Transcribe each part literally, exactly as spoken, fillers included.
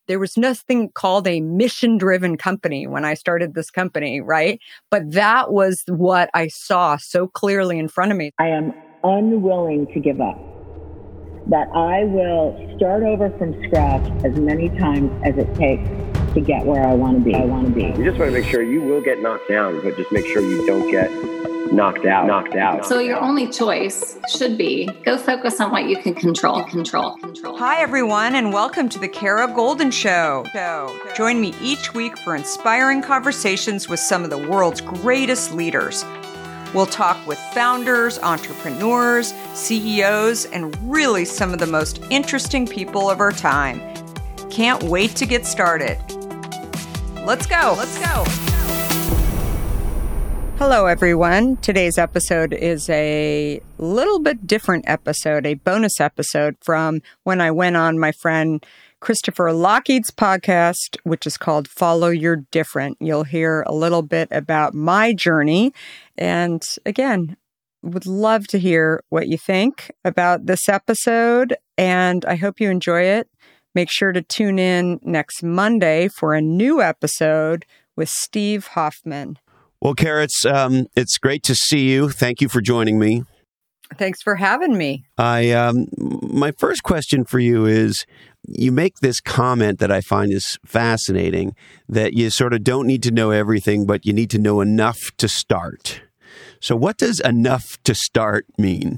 there was nothing called a mission-driven company when I started this company, right? But that was what I saw so clearly in front of me. I am unwilling to give up. That I will start over from scratch as many times as it takes to get where I want to be. I want to be. You just want to make sure you will get knocked down, but just make sure you don't get knocked out. Knocked out. So your only choice should be go focus on what you can control. Control. Control. Hi, everyone, and welcome to the Kara Goldin Show. Join me each week for inspiring conversations with some of the world's greatest leaders. We'll talk with founders, entrepreneurs, C E Os, and really some of the most interesting people of our time. Can't wait to get started. Let's go. Let's go. Hello, everyone. Today's episode is a little bit different episode, a bonus episode from when I went on my friend Christopher Lockheed's podcast, which is called Follow Your Different. You'll hear a little bit about my journey. And again, would love to hear what you think about this episode. And I hope you enjoy it. Make sure to tune in next Monday for a new episode with Steve Hoffman. Well, Kara, it's, um, it's great to see you. Thank you for joining me. Thanks for having me. I um, my first question for you is, you make this comment that I find is fascinating, that you sort of don't need to know everything, but you need to know enough to start. So what does enough to start mean?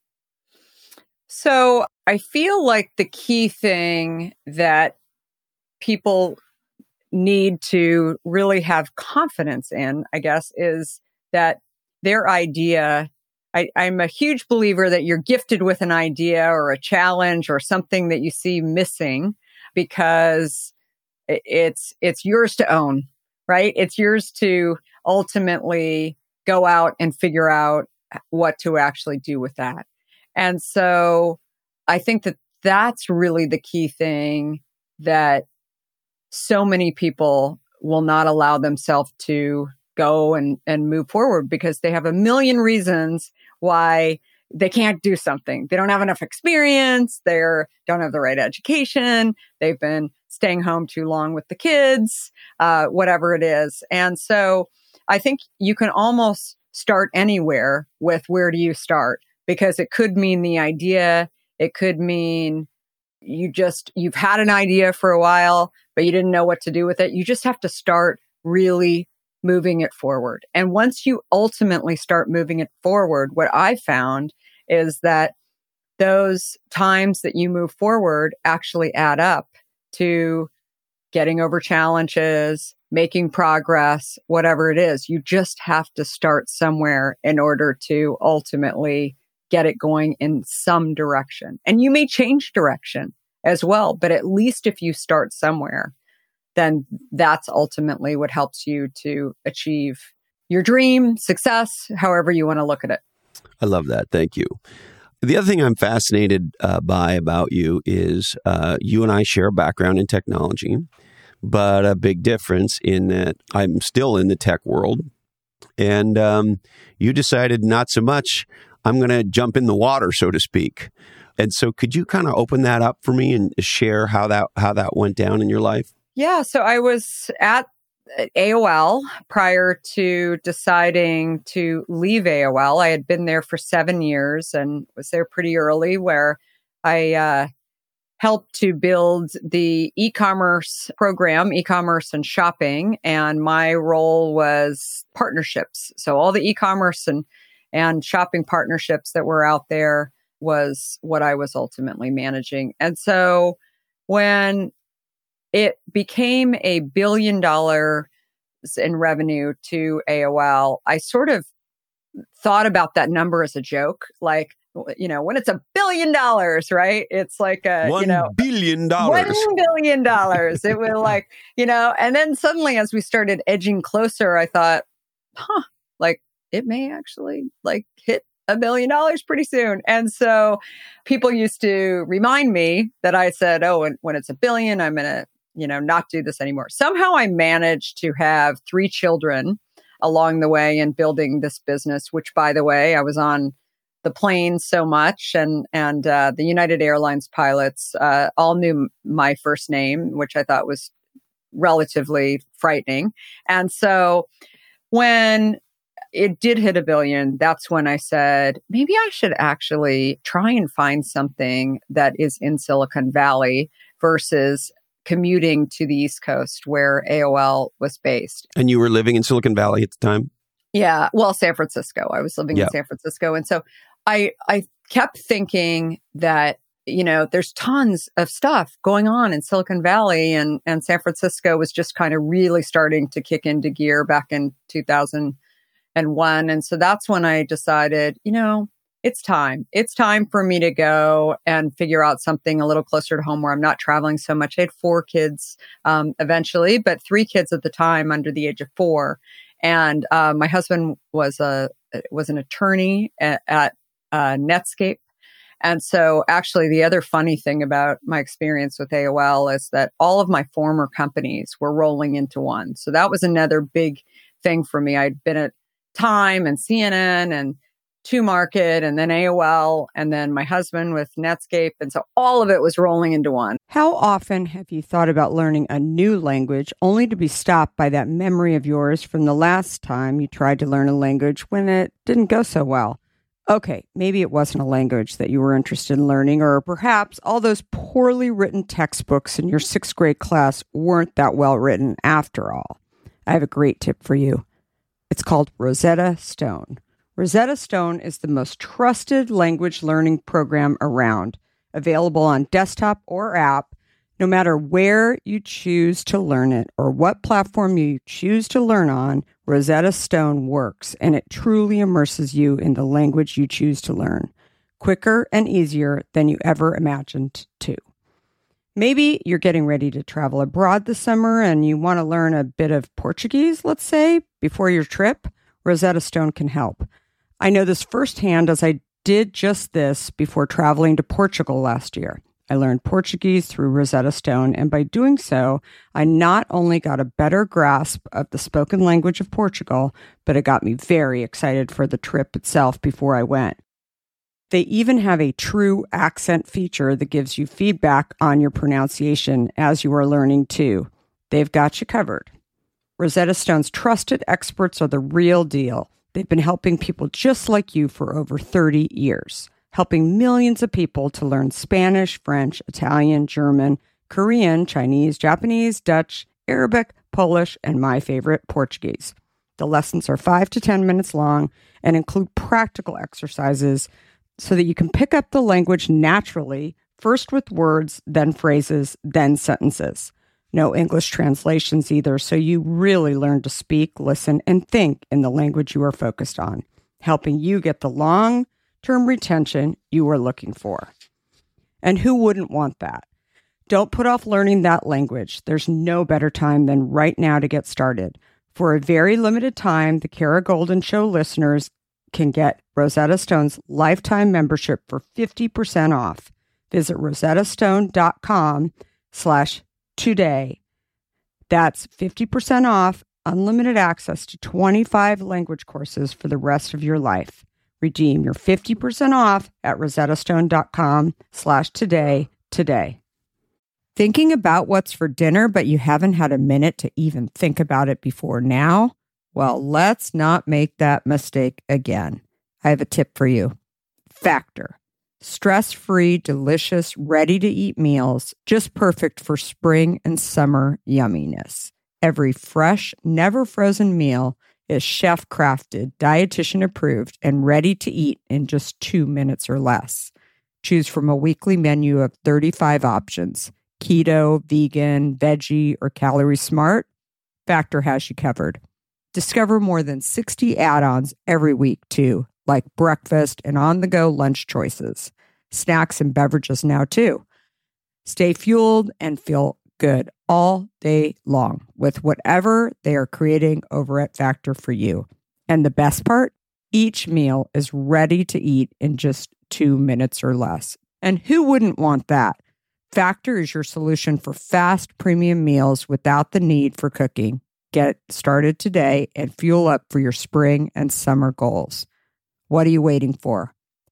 So I feel like the key thing that people need to really have confidence in, I guess, is that their idea, I, I'm a huge believer that you're gifted with an idea or a challenge or something that you see missing because it's it's yours to own, right? It's yours to ultimately go out and figure out what to actually do with that. And so I think that that's really the key thing that so many people will not allow themselves to go and, and move forward because they have a million reasons why they can't do something. They don't have enough experience. They don't have the right education. They've been staying home too long with the kids, uh, whatever it is. And so I think you can almost start anywhere with where do you start? Because it could mean the idea. It could mean you just, you've had an idea for a while, but you didn't know what to do with it. You just have to start really moving it forward. And once you ultimately start moving it forward, what I found is that those times that you move forward actually add up to getting over challenges, making progress, whatever it is. You just have to start somewhere in order to ultimately get it going in some direction. And you may change direction as well, but at least if you start somewhere, then that's ultimately what helps you to achieve your dream, success, however you want to look at it. I love that. Thank you. The other thing I'm fascinated uh, by about you is uh, you and I share a background in technology, but a big difference in that I'm still in the tech world. And um, you decided not so much, I'm going to jump in the water, so to speak. And so could you kind of open that up for me and share how that how that went down in your life? Yeah, so I was at A O L prior to deciding to leave A O L. I had been there for seven years and was there pretty early, where I uh, helped to build the e-commerce program, e-commerce and shopping. And my role was partnerships. So all the e-commerce and, and shopping partnerships that were out there was what I was ultimately managing. And so when it became a billion dollars in revenue to A O L, I sort of thought about that number as a joke. Like, you know, when it's a billion dollars, right? It's like a, one you know, billion dollars. One billion dollars. It was like, you know, and then suddenly as we started edging closer, I thought, huh, like it may actually like hit a billion dollars pretty soon. And so people used to remind me that I said, oh, and when it's a billion, I'm going to, you know, not do this anymore. Somehow I managed to have three children along the way in building this business, which, by the way, I was on the planes so much, and and uh, the United Airlines pilots uh, all knew my first name, which I thought was relatively frightening. And so when it did hit a billion, that's when I said, maybe I should actually try and find something that is in Silicon Valley versus commuting to the East Coast where A O L was based. And you were living in Silicon Valley at the time? Yeah, well, San Francisco. I was living yeah. in San Francisco. And so I I kept thinking that, you know, there's tons of stuff going on in Silicon Valley, and, and San Francisco was just kind of really starting to kick into gear back in two thousand one. And so that's when I decided, you know, it's time. It's time for me to go and figure out something a little closer to home where I'm not traveling so much. I had four kids um, eventually, but three kids at the time under the age of four. And uh, my husband was a was an attorney at, at uh, Netscape. And so actually the other funny thing about my experience with A O L is that all of my former companies were rolling into one. So that was another big thing for me. I'd been at Time and C N N and two Market and then A O L and then my husband with Netscape. And so all of it was rolling into one. How often have you thought about learning a new language only to be stopped by that memory of yours from the last time you tried to learn a language when it didn't go so well? Okay, maybe it wasn't a language that you were interested in learning, or perhaps all those poorly written textbooks in your sixth grade class weren't that well written after all. I have a great tip for you. It's called Rosetta Stone. Rosetta Stone is the most trusted language learning program around, available on desktop or app, no matter where you choose to learn it or what platform you choose to learn on. Rosetta Stone works, and it truly immerses you in the language you choose to learn, quicker and easier than you ever imagined to. Maybe you're getting ready to travel abroad this summer and you want to learn a bit of Portuguese, let's say, before your trip. Rosetta Stone can help. I know this firsthand as I did just this before traveling to Portugal last year. I learned Portuguese through Rosetta Stone, and by doing so, I not only got a better grasp of the spoken language of Portugal, but it got me very excited for the trip itself before I went. They even have a true accent feature that gives you feedback on your pronunciation as you are learning too. They've got you covered. Rosetta Stone's trusted experts are the real deal. They've been helping people just like you for over thirty years, helping millions of people to learn Spanish, French, Italian, German, Korean, Chinese, Japanese, Dutch, Arabic, Polish, and my favorite, Portuguese. The lessons are five to ten minutes long and include practical exercises so that you can pick up the language naturally, first with words, then phrases, then sentences. No English translations either, so you really learn to speak, listen, and think in the language you are focused on, helping you get the long-term retention you are looking for. And who wouldn't want that? Don't put off learning that language. There's no better time than right now to get started. For a very limited time, the Kara Goldin Show listeners can get Rosetta Stone's lifetime membership for fifty percent off. Visit rosettastone.com slash today. That's fifty percent off, unlimited access to twenty-five language courses for the rest of your life. Redeem your fifty percent off at rosettastone.com slash today today. Thinking about what's for dinner, but you haven't had a minute to even think about it before now? Well, let's not make that mistake again. I have a tip for you. Factor. Stress-free, delicious, ready-to-eat meals, just perfect for spring and summer yumminess. Every fresh, never-frozen meal is chef-crafted, dietitian-approved, and ready to eat in just two minutes or less. Choose from a weekly menu of thirty-five options. Keto, vegan, veggie, or calorie smart. Factor has you covered. Discover more than sixty add-ons every week, too, like breakfast and on-the-go lunch choices. Snacks and beverages now, too. Stay fueled and feel good all day long with whatever they are creating over at Factor for you. And the best part? Each meal is ready to eat in just two minutes or less. And who wouldn't want that? Factor is your solution for fast premium meals without the need for cooking. Get started today and fuel up for your spring and summer goals. What are you waiting for?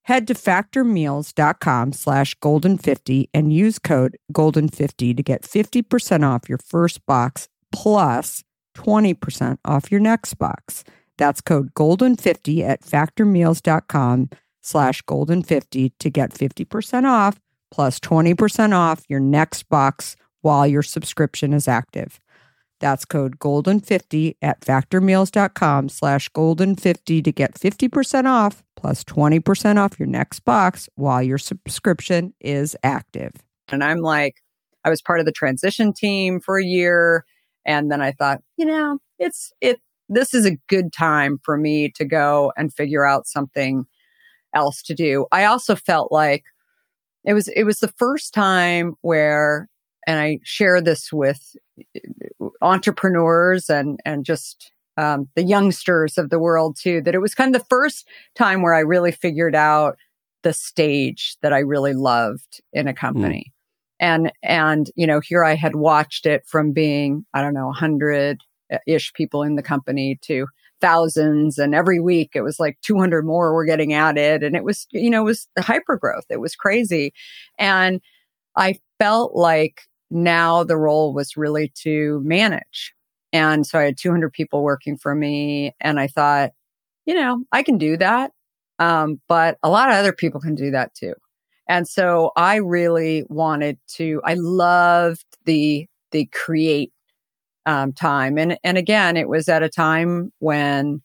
Head to factormeals.com slash golden50 and use code golden fifty to get fifty percent off your first box plus twenty percent off your next box. That's code golden fifty at factormeals.com slash golden50 to get fifty percent off plus twenty percent off your next box while your subscription is active. That's code golden fifty at factormeals.com slash golden50 to get fifty percent off plus twenty percent off your next box while your subscription is active. And I'm like, I was part of the transition team for a year. And then I thought, you know, it's, it, this is a good time for me to go and figure out something else to do. I also felt like it was, it was the first time where, and I share this with entrepreneurs and, and just um, the youngsters of the world too, that it was kind of the first time where I really figured out the stage that I really loved in a company. Mm. And, and, you know, here I had watched it from being, I don't know, a hundred-ish people in the company to thousands. And every week it was like two hundred more were getting added. And it was, you know, it was hyper growth. It was crazy. And I felt like now the role was really to manage. And so I had two hundred people working for me. And I thought, you know, I can do that. Um, but a lot of other people can do that too. And so I really wanted to, I loved the, the create um, time. And, and again, it was at a time when,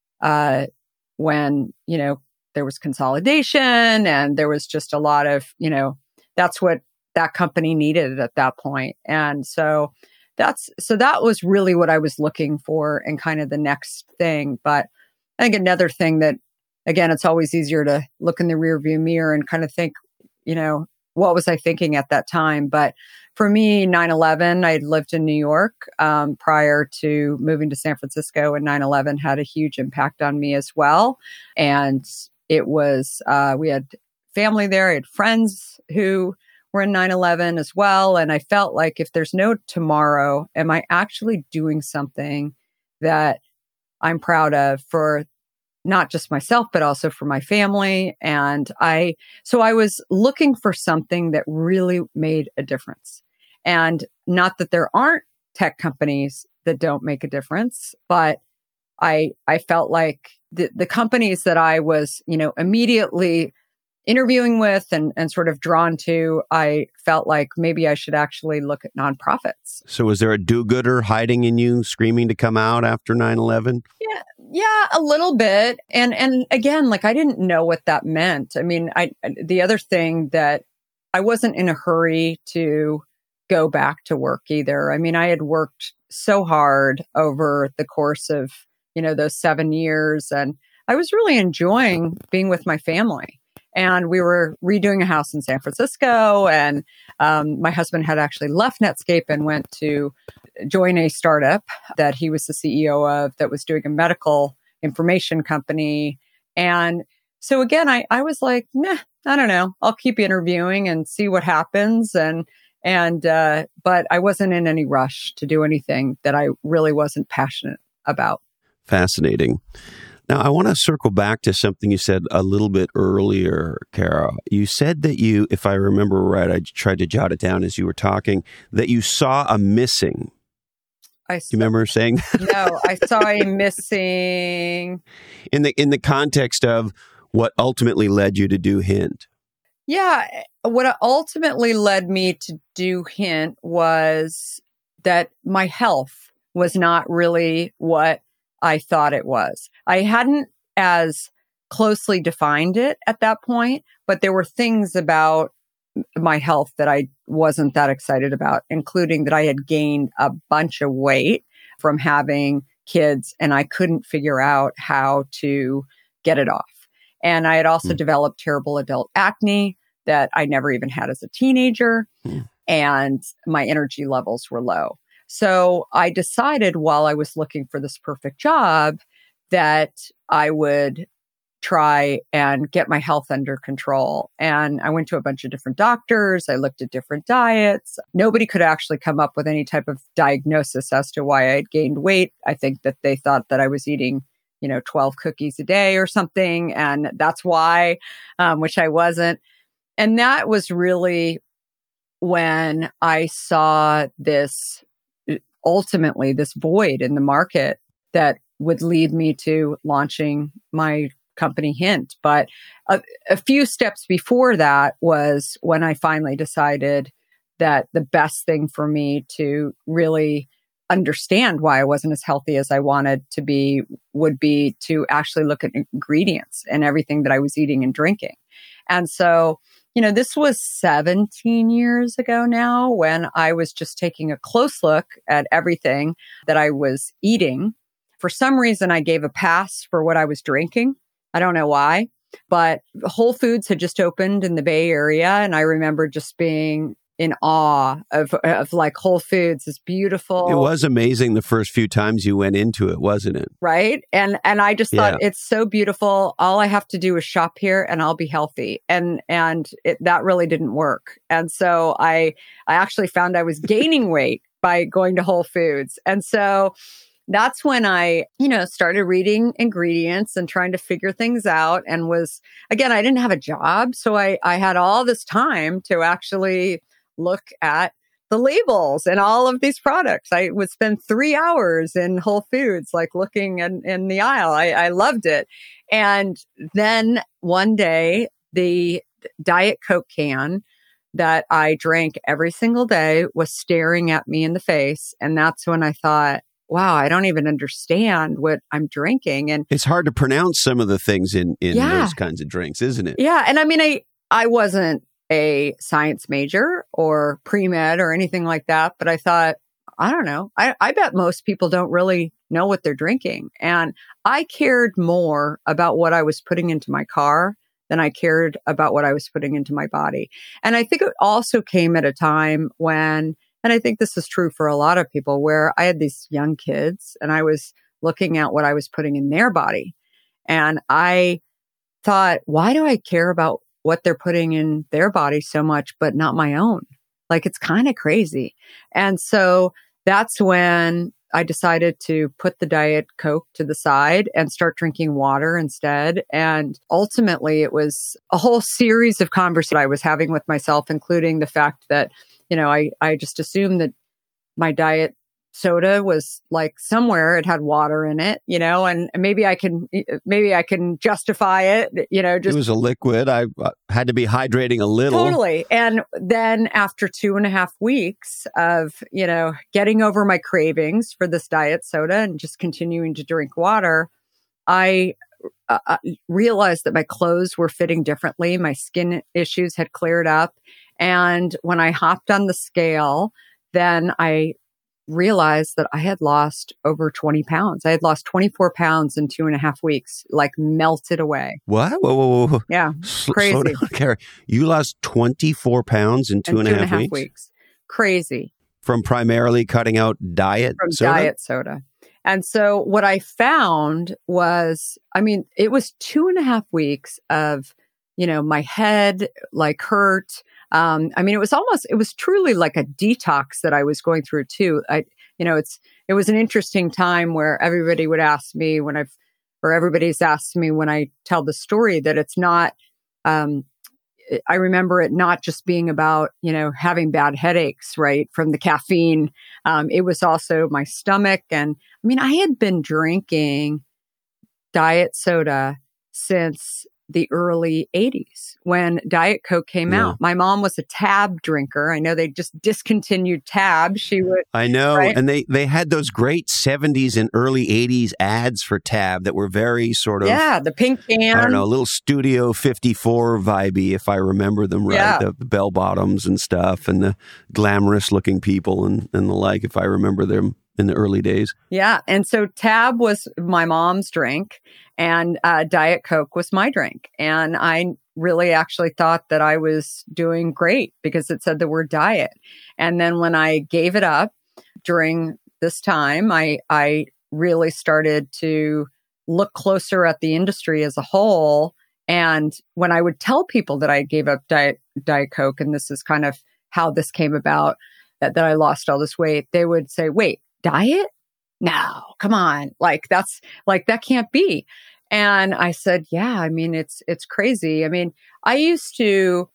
uh, when, you know, there was consolidation and there was just a lot of, you know, that's what that company needed at that point. And so that's, so that was really what I was looking for and kind of the next thing. But I think another thing that, again, it's always easier to look in the rearview mirror and kind of think, you know, what was I thinking at that time? But for me, nine eleven, I lived in New York um, prior to moving to San Francisco, and nine eleven had a huge impact on me as well. And it was, uh, we had family there. I had friends who were in nine eleven as well. And I felt like if there's no tomorrow, am I actually doing something that I'm proud of for not just myself, but also for my family? And I, so I was looking for something that really made a difference. And not that there aren't tech companies that don't make a difference, but I, I felt like the, the companies that I was, you know, immediately interviewing with and, and sort of drawn to, I felt like maybe I should actually look at nonprofits. So was there a do-gooder hiding in you, screaming to come out after nine eleven? Yeah, yeah, a little bit. And and again, like I didn't know what that meant. I mean, I the other thing that I wasn't in a hurry to go back to work either. I mean, I had worked so hard over the course of, you know, those seven years, and I was really enjoying being with my family. And we were redoing a house in San Francisco, and um, my husband had actually left Netscape and went to join a startup that he was the C E O of that was doing a medical information company. And so again, I, I was like, nah, I don't know. I'll keep interviewing and see what happens. And, and, uh, but I wasn't in any rush to do anything that I really wasn't passionate about. Fascinating. Now, I want to circle back to something you said a little bit earlier, Kara. You said that you, if I remember right, I tried to jot it down as you were talking, that you saw a missing. I saw, you remember saying that? No, I saw a missing. In the in the context of what ultimately led you to do Hint. Yeah, what ultimately led me to do Hint was that my health was not really what I thought it was. I hadn't as closely defined it at that point, but there were things about my health that I wasn't that excited about, including that I had gained a bunch of weight from having kids and I couldn't figure out how to get it off. And I had also mm. developed terrible adult acne that I never even had as a teenager. Mm. And my energy levels were low. So I decided while I was looking for this perfect job that I would try and get my health under control. And I went to a bunch of different doctors. I looked at different diets. Nobody could actually come up with any type of diagnosis as to why I had gained weight. I think that they thought that I was eating, you know, twelve cookies a day or something. And that's why, um, which I wasn't. And that was really when I saw this, ultimately this void in the market that would lead me to launching my company Hint. But a, a few steps before that was when I finally decided that the best thing for me to really understand why I wasn't as healthy as I wanted to be would be to actually look at ingredients and everything that I was eating and drinking. And so, you know, this was seventeen years ago now when I was just taking a close look at everything that I was eating. For some reason, I gave a pass for what I was drinking. I don't know why, but Whole Foods had just opened in the Bay Area. And I remember just being in awe of, of like Whole Foods is beautiful. It was amazing the first few times you went into it, wasn't it? Right. And, and I just thought Yeah. it's so beautiful. All I have to do is shop here and I'll be healthy. And, and it, that really didn't work. And so I, I actually found I was gaining weight by going to Whole Foods. And so that's when I, you know, started reading ingredients and trying to figure things out and was, again, I didn't have a job. So I, I had all this time to actually look at the labels and all of these products. I would spend three hours in Whole Foods, like looking in, in the aisle. I, I loved it. And then one day, the Diet Coke can that I drank every single day was staring at me in the face. And that's when I thought, wow, I don't even understand what I'm drinking. And It's hard to pronounce some of the things in, in Yeah. those kinds of drinks, isn't it? yeah, and I mean, I, I wasn't a science major or pre-med or anything like that, but I thought, I don't know. I, I bet most people don't really know what they're drinking. And I cared more about what I was putting into my car than I cared about what I was putting into my body. And I think it also came at a time when, and I think this is true for a lot of people, where I had these young kids and I was looking at what I was putting in their body. And I thought, why do I care about what they're putting in their body so much, but not my own? Like, it's kind of crazy. And so that's when I decided to put the Diet Coke to the side and start drinking water instead. And ultimately, it was a whole series of conversations I was having with myself, including the fact that, you know, I, I just assumed that my diet soda was like somewhere it had water in it, you know, and maybe I can, maybe I can justify it, you know, just It was a liquid. I uh, had to be hydrating a little. totally. And then after two and a half weeks of, you know, getting over my cravings for this diet soda and just continuing to drink water, I uh, realized that my clothes were fitting differently. My skin issues had cleared up. And when I hopped on the scale, then I realized that I had lost over twenty pounds. I had lost twenty-four pounds in two and a half weeks, like melted away. What? Whoa, whoa, whoa, whoa. Yeah. Sl- Crazy. Slow down, Carrie. You lost twenty-four pounds in two in and a half, weeks? weeks. Crazy. From primarily cutting out diet From soda? diet soda. And so what I found was, I mean, it was two and a half weeks of, you know, my head like hurt. Um, I mean, it was almost, it was truly like a detox that I was going through too. I, you know, it's, it was an interesting time where everybody would ask me when I've, or everybody's asked me when I tell the story that it's not, um, I remember it not just being about, you know, having bad headaches, right, from the caffeine. Um, it was also my stomach. And I mean, I had been drinking diet soda since the early eighties when Diet Coke came Yeah. out. My mom was a Tab drinker. I know they just discontinued Tab. She would. I know. Right? And they, they had those great seventies and early eighties ads for Tab that were very sort of, Yeah, the pink can. I don't know, a little Studio fifty-four vibey, if I remember them right. Yeah. The, the bell bottoms and stuff and the glamorous looking people and, and the like, if I remember them in the early days. Yeah. And so Tab was my mom's drink and uh, Diet Coke was my drink. And I really actually thought that I was doing great because it said the word diet. And then when I gave it up during this time, I, I really started to look closer at the industry as a whole. And when I would tell people that I gave up Diet, Diet Coke, and this is kind of how this came about, that, that I lost all this weight, they would say, wait, diet? No, come on, like that's like, that can't be. And I said, yeah, I mean, it's, it's crazy. I mean, I used to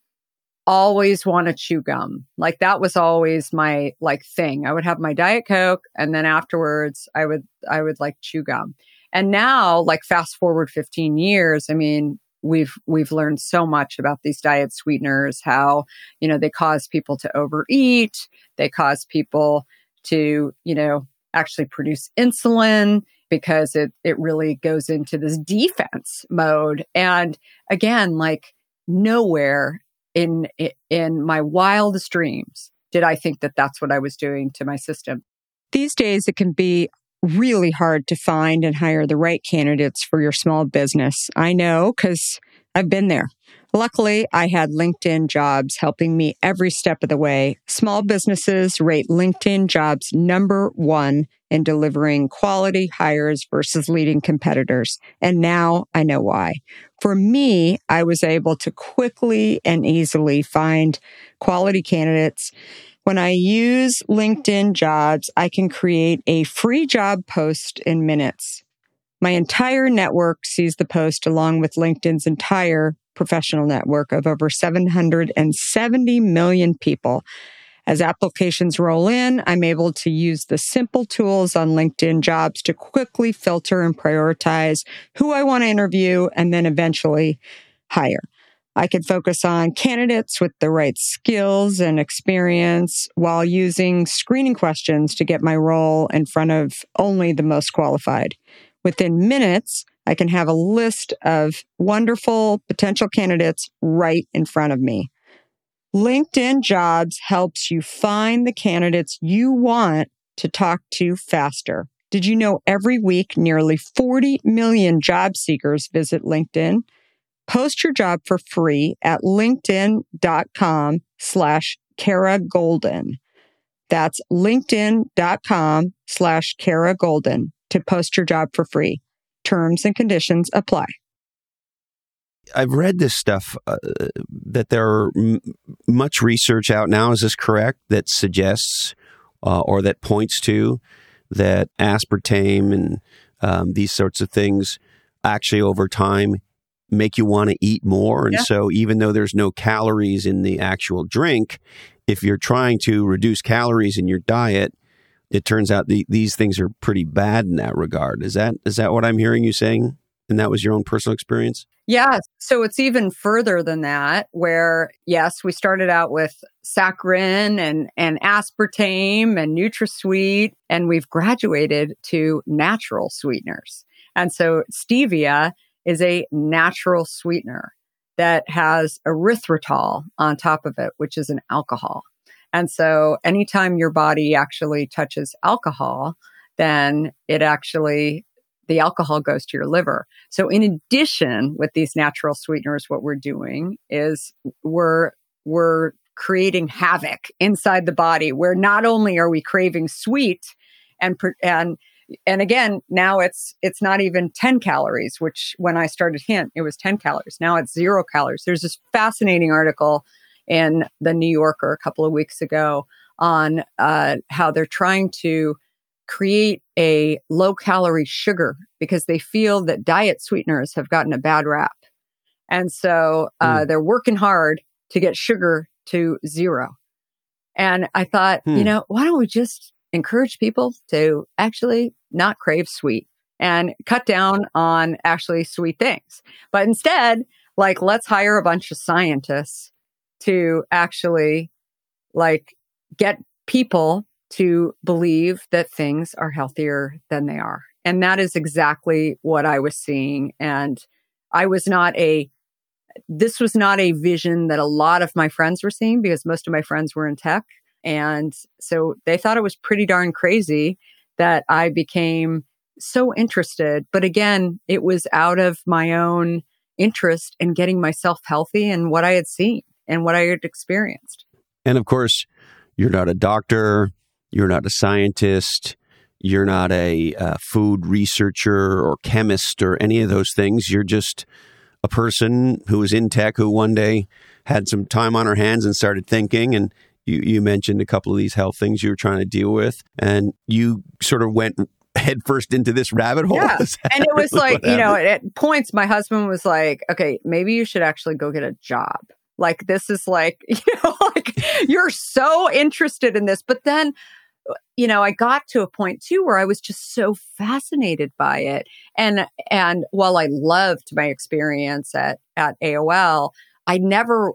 always want to chew gum. Like that was always my like thing. I would have my Diet Coke and then afterwards I would, I would like chew gum. And now, like fast forward fifteen years, I mean, we've, we've learned so much about these diet sweeteners, how, you know, they cause people to overeat. They cause people to, you know, actually produce insulin because it, it really goes into this defense mode. And again, like nowhere in, in my wildest dreams did I think that that's what I was doing to my system. These days, it can be really hard to find and hire the right candidates for your small business. I know because I've been there. Luckily, I had LinkedIn Jobs helping me every step of the way. Small businesses rate LinkedIn Jobs number one in delivering quality hires versus leading competitors. And now I know why. For me, I was able to quickly and easily find quality candidates. When I use LinkedIn Jobs, I can create a free job post in minutes. My entire network sees the post along with LinkedIn's entire professional network of over seven hundred seventy million people. As applications roll in, I'm able to use the simple tools on LinkedIn Jobs to quickly filter and prioritize who I want to interview and then eventually hire. I can focus on candidates with the right skills and experience while using screening questions to get my role in front of only the most qualified. Within minutes, I can have a list of wonderful potential candidates right in front of me. LinkedIn Jobs helps you find the candidates you want to talk to faster. Did you know every week nearly forty million job seekers visit LinkedIn? Post your job for free at linkedin.com slash Kara Golden. That's linkedin.com slash Kara Golden to post your job for free. Terms and conditions apply. I've read this stuff uh, that there are m- much research out now. Is this correct? That suggests uh, or that points to that aspartame and um, these sorts of things actually over time make you want to eat more. And yeah. So even though there's no calories in the actual drink, if you're trying to reduce calories in your diet, it turns out the, these things are pretty bad in that regard. Is that is that what I'm hearing you saying? And that was your own personal experience? Yeah. So it's even further than that, where, yes, we started out with saccharin and, and aspartame and NutraSweet, and we've graduated to natural sweeteners. And so stevia is a natural sweetener that has erythritol on top of it, which is an alcohol. And so anytime your body actually touches alcohol, then it actually, the alcohol goes to your liver. So in addition, with these natural sweeteners, what we're doing is we're, we're creating havoc inside the body, where not only are we craving sweet and, and, and again, now it's, it's not even ten calories, which when I started Hint, it was ten calories. Now it's zero calories. There's this fascinating article in the New Yorker a couple of weeks ago on uh, how they're trying to create a low-calorie sugar because they feel that diet sweeteners have gotten a bad rap. And so uh, mm. they're working hard to get sugar to zero. And I thought, hmm. you know, why don't we just encourage people to actually not crave sweet and cut down on actually sweet things? But instead, like, let's hire a bunch of scientists to actually like get people to believe that things are healthier than they are. And that is exactly what I was seeing. And I was not a, this was not a vision that a lot of my friends were seeing, because most of my friends were in tech. And so they thought it was pretty darn crazy that I became so interested. But again, it was out of my own interest in getting myself healthy and what I had seen and what I had experienced. And of course, you're not a doctor, you're not a scientist, you're not a uh, food researcher or chemist or any of those things. You're just a person who was in tech who one day had some time on her hands and started thinking. And you, you mentioned a couple of these health things you were trying to deal with. And you sort of went headfirst into this rabbit hole? Yeah. And it was really like, you know, at points, my husband was like, okay, maybe you should actually go get a job. Like, this is like, you know, like you're so interested in this. But then, you know, I got to a point too where I was just so fascinated by it. And, and while I loved my experience at, at A O L, I never,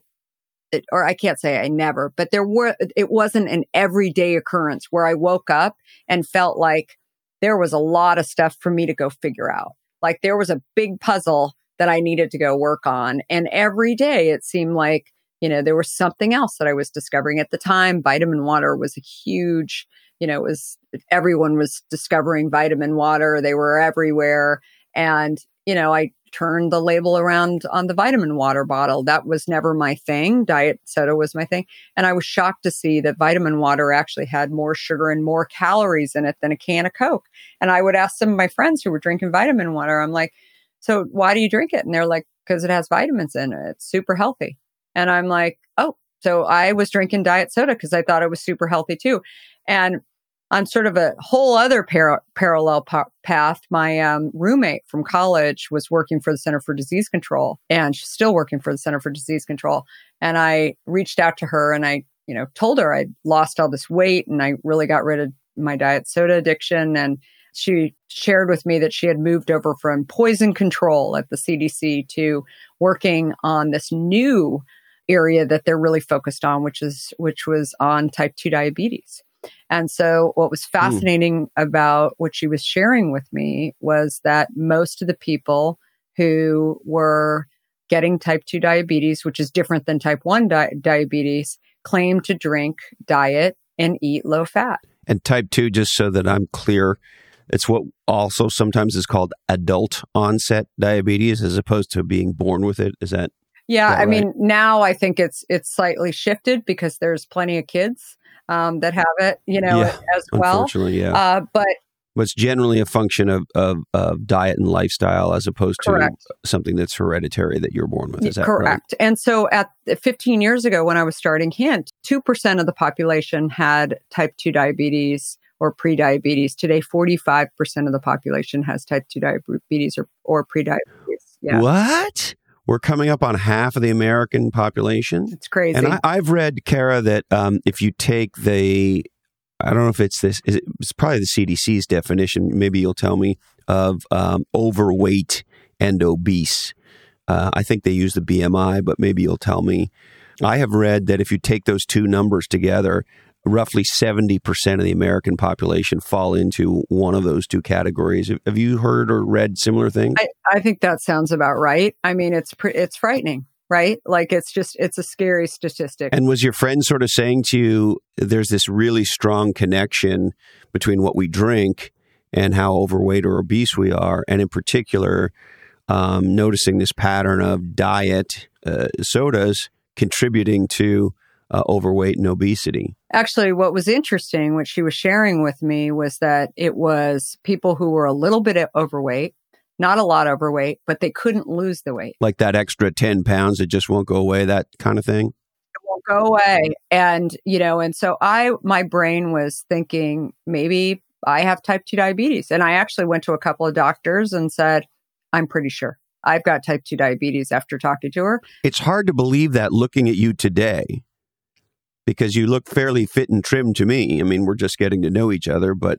or I can't say I never, but there were, it wasn't an everyday occurrence where I woke up and felt like there was a lot of stuff for me to go figure out. Like there was a big puzzle that I needed to go work on. And every day it seemed like, you know, there was something else that I was discovering. At the time, vitamin water was a huge, you know, it was, everyone was discovering vitamin water. They were everywhere. And, you know, I turned the label around on the vitamin water bottle. That was never my thing. Diet soda was my thing. And I was shocked to see that vitamin water actually had more sugar and more calories in it than a can of Coke. And I would ask some of my friends who were drinking vitamin water, I'm like, so why do you drink it? And they're like, because it has vitamins in it. It's super healthy. And I'm like, oh, so I was drinking diet soda because I thought it was super healthy too. And on sort of a whole other par- parallel pa- path, my um, roommate from college was working for the Center for Disease Control, and she's still working for the Center for Disease Control. And I reached out to her and I, you know, told her I'd lost all this weight and I really got rid of my diet soda addiction. And she shared with me that she had moved over from poison control at the C D C to working on this new area that they're really focused on, which is which was on type two diabetes. And so what was fascinating mm. about what she was sharing with me was that most of the people who were getting type two diabetes, which is different than type one di- diabetes, claim to drink diet and eat low fat. And type two, just so that I'm clear, it's what also sometimes is called adult onset diabetes as opposed to being born with it. Is that? Yeah. Is that I right? mean, now I think it's, it's slightly shifted because there's plenty of kids um, that have it, you know, yeah, as well. Unfortunately, yeah. Uh, but But it's generally a function of, of, of diet and lifestyle as opposed correct. to something that's hereditary that you're born with. Is that correct? Right? And so at fifteen years ago, when I was starting Hint, two percent of the population had type two diabetes or pre-diabetes. Today, forty-five percent of the population has type two diabetes or, or pre-diabetes. Yeah. What? We're coming up on half of the American population. It's crazy. And I, I've read, Kara, that um, if you take the, I don't know if it's this, is it, it's probably the C D C's definition, maybe you'll tell me, of um, overweight and obese. Uh, I think they use the B M I, but maybe you'll tell me. I have read that if you take those two numbers together, roughly seventy percent of the American population fall into one of those two categories. Have you heard or read similar things? I, I think that sounds about right. I mean, it's pre- it's frightening, right? Like it's just, it's a scary statistic. And was your friend sort of saying to you, there's this really strong connection between what we drink and how overweight or obese we are? And in particular, um, noticing this pattern of diet uh, sodas contributing to Uh, overweight and obesity. Actually, what was interesting, what she was sharing with me, was that it was people who were a little bit overweight, not a lot overweight, but they couldn't lose the weight. Like that extra ten pounds that just won't go away, that kind of thing? It won't go away. And, you know, and so I, my brain was thinking, maybe I have type two diabetes. And I actually went to a couple of doctors and said, I'm pretty sure I've got type two diabetes after talking to her. It's hard to believe that looking at you today, because you look fairly fit and trim to me. I mean, we're just getting to know each other, but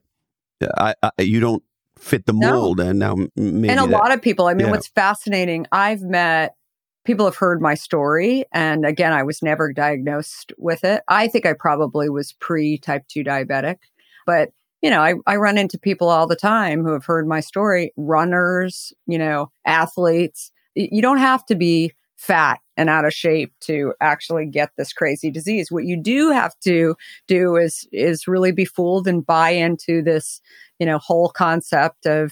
I, I, you don't fit the mold. No. And now maybe And a that, lot of people, I mean, yeah. what's fascinating, I've met, people have heard my story. And again, I was never diagnosed with it. I think I probably was pre-type two diabetic. But, you know, I, I run into people all the time who have heard my story, runners, you know, athletes. You don't have to be fat and out of shape to actually get this crazy disease. What you do have to do is is really be fooled and buy into this, you know, whole concept of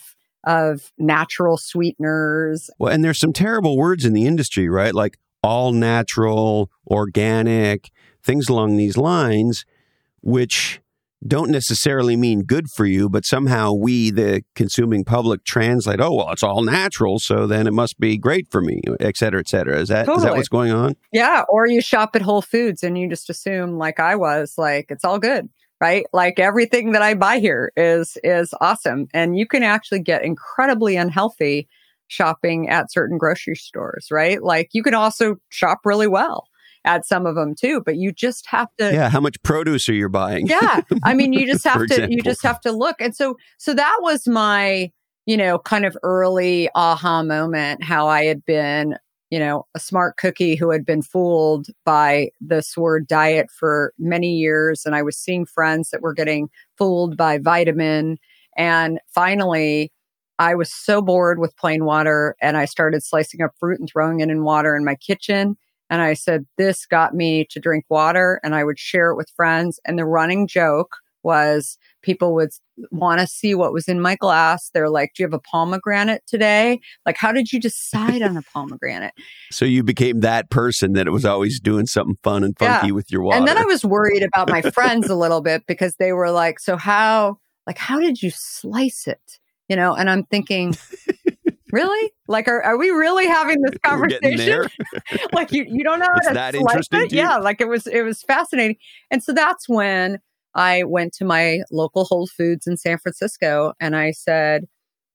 of natural sweeteners. Well, and there's some terrible words in the industry, right? Like all natural, organic, things along these lines, which don't necessarily mean good for you, but somehow we, the consuming public, translate, oh, well, it's all natural, so then it must be great for me, et cetera, et cetera. Is that, totally. is that what's going on? Yeah. Or you shop at Whole Foods and you just assume, like I was, like, it's all good, right? Like everything that I buy here is, is awesome. And you can actually get incredibly unhealthy shopping at certain grocery stores, right? Like you can also shop really well at some of them too, but you just have to. Yeah. How much produce are you buying? Yeah. I mean, you just have to, example. you just have to look. And so, so that was my, you know, kind of early aha moment, how I had been, you know, a smart cookie who had been fooled by this word diet for many years. And I was seeing friends that were getting fooled by vitamin. And finally, I was so bored with plain water and I started slicing up fruit and throwing it in water in my kitchen. And I said, this got me to drink water, and I would share it with friends. And the running joke was people would want to see what was in my glass. They're like, do you have a pomegranate today? Like, how did you decide on a pomegranate? So you became that person that was always doing something fun and funky Yeah. with your water. And then I was worried about my friends a little bit because they were like, so how, like, how did you slice it? You know, and I'm thinking, really? Like, are, are we really having this We're getting conversation? Like, you, you don't know It's how to that slice interesting it? to you? Yeah, like it was, it was fascinating. And so that's when I went to my local Whole Foods in San Francisco and I said,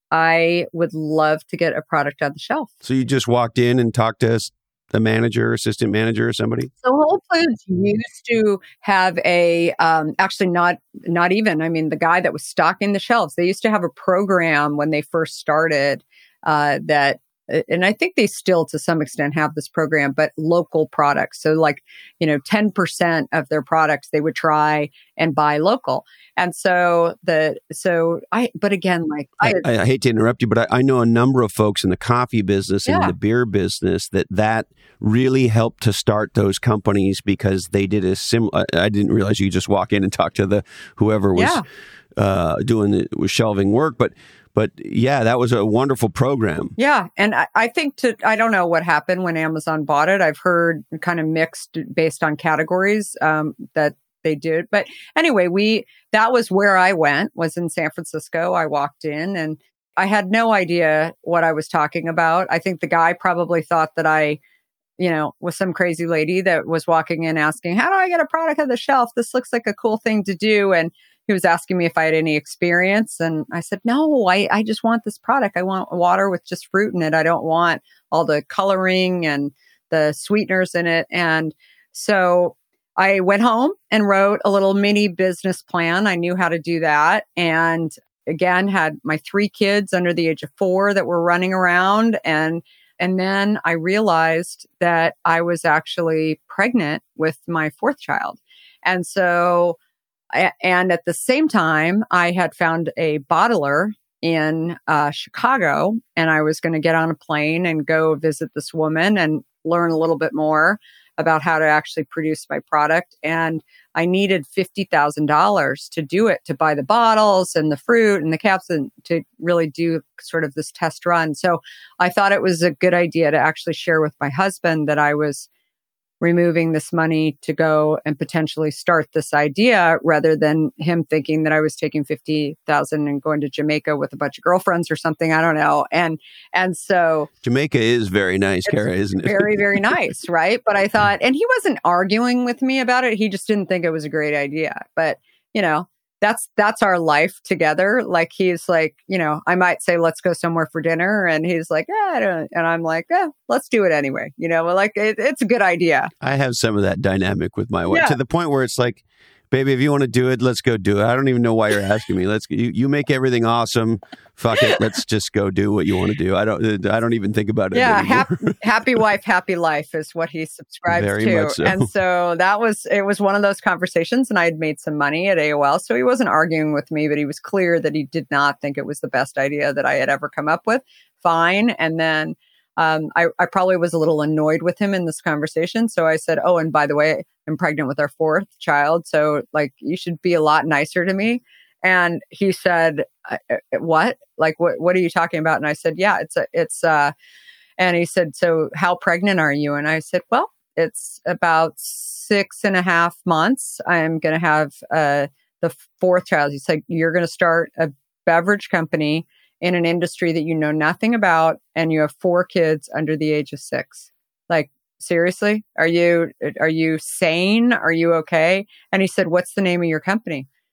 I would love to get a product on the shelf. So you just walked in and talked to us, the manager, assistant manager, or somebody? So Whole Foods used to have a, um, actually not, not even, I mean, the guy that was stocking the shelves, they used to have a program when they first started uh, that, and I think they still to some extent have this program, but local products. So like, you know, ten percent of their products they would try and buy local. And so the, so I, but again, like, I, I, I hate to interrupt you, but I, I know a number of folks in the coffee business and Yeah. in the beer business that that really helped to start those companies because they did a similar, I didn't realize you just walk in and talk to the, whoever was Yeah. uh, doing the was shelving work, but But yeah, that was a wonderful program. Yeah. And I, I think to, I don't know what happened when Amazon bought it. I've heard kind of mixed based on categories um, that they did. But anyway, we, that was where I went, was in San Francisco. I walked in and I had no idea what I was talking about. I think the guy probably thought that I, you know, was some crazy lady that was walking in asking, how do I get a product on the shelf? This looks like a cool thing to do. And he was asking me if I had any experience. And I said, no, I, I just want this product. I want water with just fruit in it. I don't want all the coloring and the sweeteners in it. And so I went home and wrote a little mini business plan. I knew how to do that. And again, had my three kids under the age of four that were running around. And, and then I realized that I was actually pregnant with my fourth child. And so And at the same time, I had found a bottler in uh, Chicago, and I was going to get on a plane and go visit this woman and learn a little bit more about how to actually produce my product. And I needed fifty thousand dollars to do it, to buy the bottles and the fruit and the caps and to really do sort of this test run. So I thought it was a good idea to actually share with my husband that I was removing this money to go and potentially start this idea, rather than him thinking that I was taking fifty thousand and going to Jamaica with a bunch of girlfriends or something. I don't know. And, and so Jamaica is very nice, Kara, isn't it? very, very nice. Right. But I thought, and he wasn't arguing with me about it. He just didn't think it was a great idea. But, you know, that's, that's our life together. Like, he's like, you know, I might say, let's go somewhere for dinner. And he's like, yeah, I don't, and I'm like, yeah, let's do it anyway. You know, like it, it's a good idea. I have some of that dynamic with my wife Yeah. to the point where it's like, baby, if you want to do it, let's go do it. I don't even know why you're asking me. Let's you, you make everything awesome. Fuck it. Let's just go do what you want to do. I don't I don't even think about it Yeah, anymore. happy, happy wife, happy life is what he subscribes Very to. much so. And so that was, it was one of those conversations, and I had made some money at A O L. So he wasn't arguing with me, but he was clear that he did not think it was the best idea that I had ever come up with. Fine. And then um, I, I probably was a little annoyed with him in this conversation. So I said, oh, and by the way, I'm pregnant with our fourth child. So like, you should be a lot nicer to me. And he said, what? Like, what, what are you talking about? And I said, yeah, it's a, it's, uh, and he said, so how pregnant are you? And I said, well, it's about six and a half months. I'm going to have, uh, the fourth child. He said, you're going to start a beverage company in an industry that you know nothing about, and you have four kids under the age of six. Like, seriously? Are you, are you sane? Are you okay? And he said, what's the name of your company?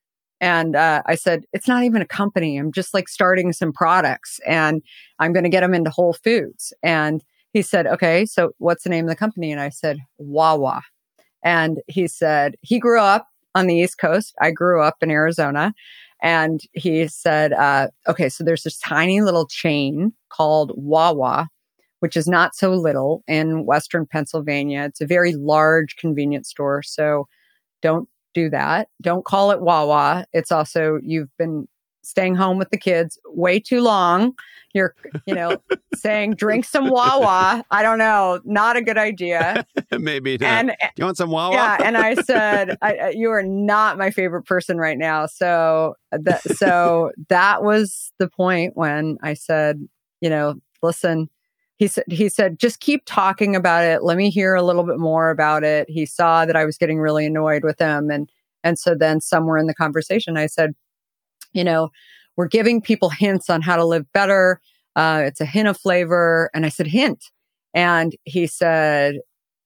And uh, I said, it's not even a company. I'm just like starting some products and I'm going to get them into Whole Foods. And he said, okay, so what's the name of the company? And I said, Wawa. And he said, he grew up on the East Coast. I grew up in Arizona. And he said, uh, okay, so there's this tiny little chain called Wawa, which is not so little in Western Pennsylvania. It's a very large convenience store. So don't do that. Don't call it Wawa. It's also, you've been staying home with the kids way too long. You're, you know, saying drink some Wawa. I don't know. Not a good idea. Maybe not. And, do you want some Wawa? Yeah. And I said, I, you are not my favorite person right now. So that, so that was the point when I said, you know, listen, he said, he said, just keep talking about it. Let me hear a little bit more about it. He saw that I was getting really annoyed with him. And, and so then somewhere in the conversation, I said, you know, we're giving people hints on how to live better. Uh, it's a hint of flavor. And I said, hint. And he said,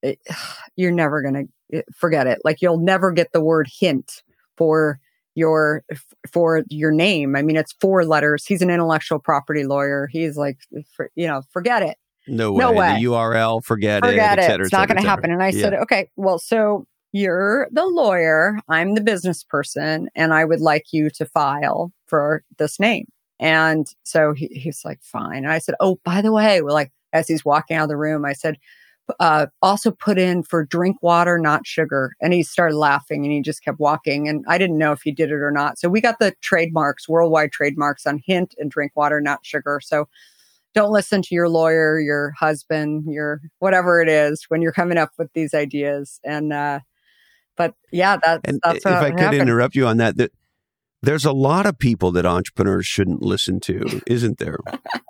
you're never going to forget it. Like you'll never get the word hint for your, for your name. I mean, it's four letters. He's an intellectual property lawyer. He's like, for, you know, forget it. No way. No way. The U R L, forget, forget it. it. Et cetera, it's not going to cetera. happen. And I yeah. said, okay, well, so you're the lawyer. I'm the business person. And I would like you to file for this name. And so he, he's like, fine. And I said, oh, by the way, well, like as he's walking out of the room, I said, uh, also put in for drink water, not sugar. And he started laughing and he just kept walking. And I didn't know if he did it or not. So we got the trademarks, worldwide trademarks on hint and drink water, not sugar. So don't listen to your lawyer, your husband, your whatever it is when you're coming up with these ideas. And, uh, but yeah, that's, and that's if what I could happened. interrupt you on that, that there's a lot of people that entrepreneurs shouldn't listen to, isn't there?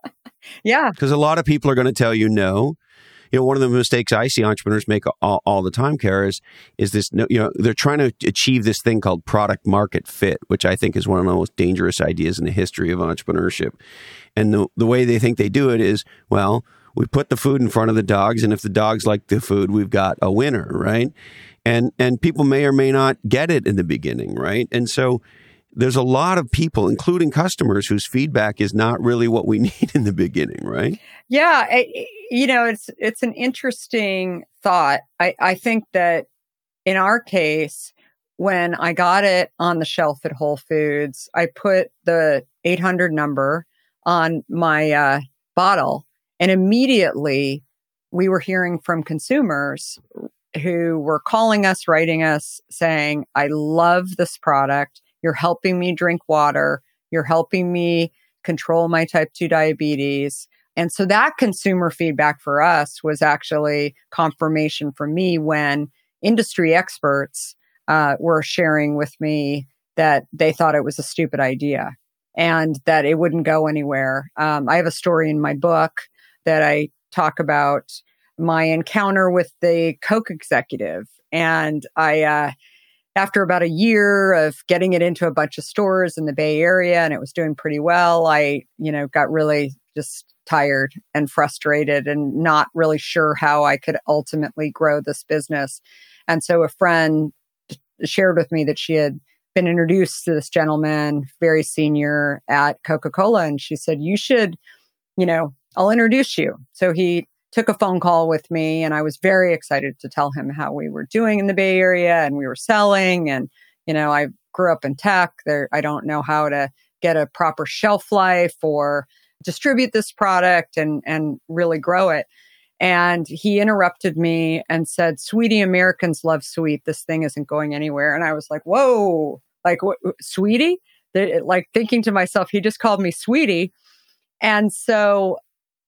Yeah. Because a lot of people are going to tell you no. You know, one of the mistakes I see entrepreneurs make all, all the time, Kara, is, is this, you know, they're trying to achieve this thing called product market fit, which I think is one of the most dangerous ideas in the history of entrepreneurship. And the, the way they think they do it is, well, we put the food in front of the dogs, and if the dogs like the food, we've got a winner, right? And and people may or may not get it in the beginning, right? And so there's a lot of people, including customers, whose feedback is not really what we need in the beginning, right? Yeah, I, you know, it's it's an interesting thought. I, I think that in our case, when I got it on the shelf at Whole Foods, I put the eight hundred number on my uh, bottle, and immediately we were hearing from consumers who were calling us, writing us, saying, I love this product. You're helping me drink water. You're helping me control my type two diabetes. And so that consumer feedback for us was actually confirmation for me when industry experts uh, were sharing with me that they thought it was a stupid idea and that it wouldn't go anywhere. Um, I have a story in my book that I talk about my encounter with the Coke executive. And I, uh, after about a year of getting it into a bunch of stores in the Bay Area and it was doing pretty well, I, you know, got really just tired and frustrated and not really sure how I could ultimately grow this business. And so a friend shared with me that she had been introduced to this gentleman, very senior at Coca-Cola. And she said, you should, you know, I'll introduce you. So he took a phone call with me and I was very excited to tell him how we were doing in the Bay Area and we were selling. And, you know, I grew up in tech. There, I don't know how to get a proper shelf life or distribute this product and, and really grow it. And he interrupted me and said, sweetie, Americans love sweet. This thing isn't going anywhere. And I was like, whoa, like, what, sweetie? The, like thinking to myself, he just called me sweetie. And so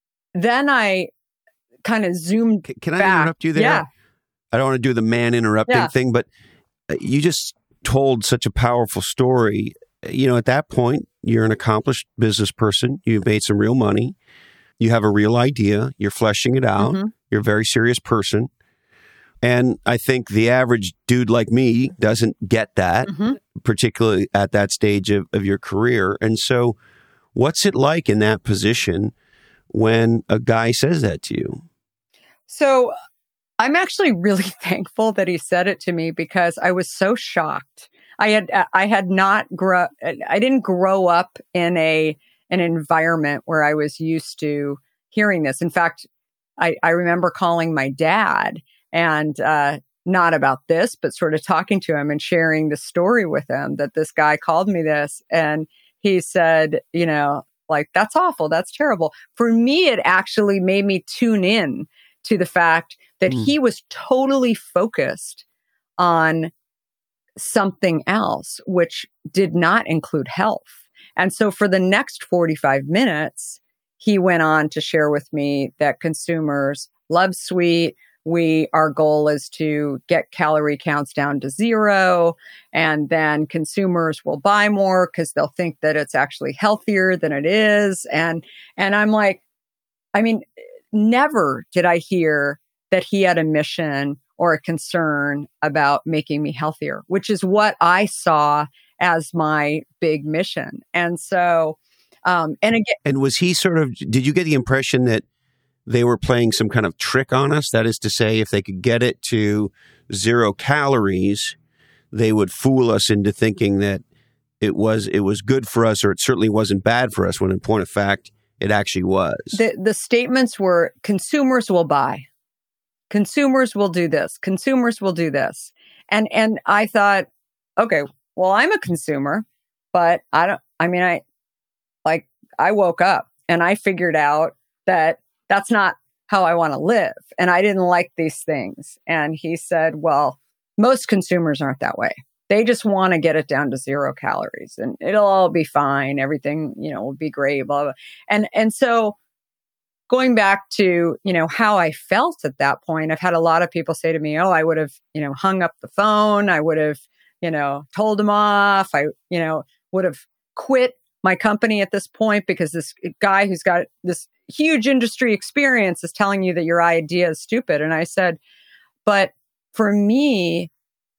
then I kind of zoomed Can, can I back. interrupt you there? Yeah. I don't want to do the man interrupting Yeah. thing, but you just told such a powerful story. You know, at that point, you're an accomplished business person. You've made some real money. You have a real idea. You're fleshing it out. Mm-hmm. You're a very serious person. And I think the average dude like me doesn't get that, Mm-hmm. particularly at that stage of, of your career. And so what's it like in that position when a guy says that to you? So I'm actually really thankful that he said it to me because I was so shocked. I had I had not grow I didn't grow up in a an environment where I was used to hearing this. In fact, I, I remember calling my dad and uh, not about this, but sort of talking to him and sharing the story with him that this guy called me this. And he said, you know, like, that's awful. That's terrible. For me, it actually made me tune in to the fact that mm. he was totally focused on something else, which did not include health. And so for the next forty-five minutes, he went on to share with me that consumers love sweet. We, our goal is to get calorie counts down to zero. And then consumers will buy more because they'll think that it's actually healthier than it is. And, and I'm like, I mean, never did I hear that he had a mission or a concern about making me healthier, which is what I saw as my big mission. And so, um, and again, and was he sort of, did you get the impression that they were playing some kind of trick on us? That is to say, if they could get it to zero calories, they would fool us into thinking that it was, it was good for us, or it certainly wasn't bad for us, when in point of fact, it actually was. The, the statements were, consumers will buy. Consumers will do this. Consumers will do this. And, and I thought, okay, well, I'm a consumer, but I don't, I mean, I, like, I woke up and I figured out that that's not how I want to live. And I didn't like these things. And he said, well, most consumers aren't that way. They just want to get it down to zero calories and it'll all be fine. Everything, you know, will be great, blah, blah. And, and so going back to, you know, how I felt at that point, I've had a lot of people say to me, oh, I would have, you know, hung up the phone. I would have, you know, told them off. I, you know, would have quit my company at this point because this guy who's got this huge industry experience is telling you that your idea is stupid. And I said, but for me,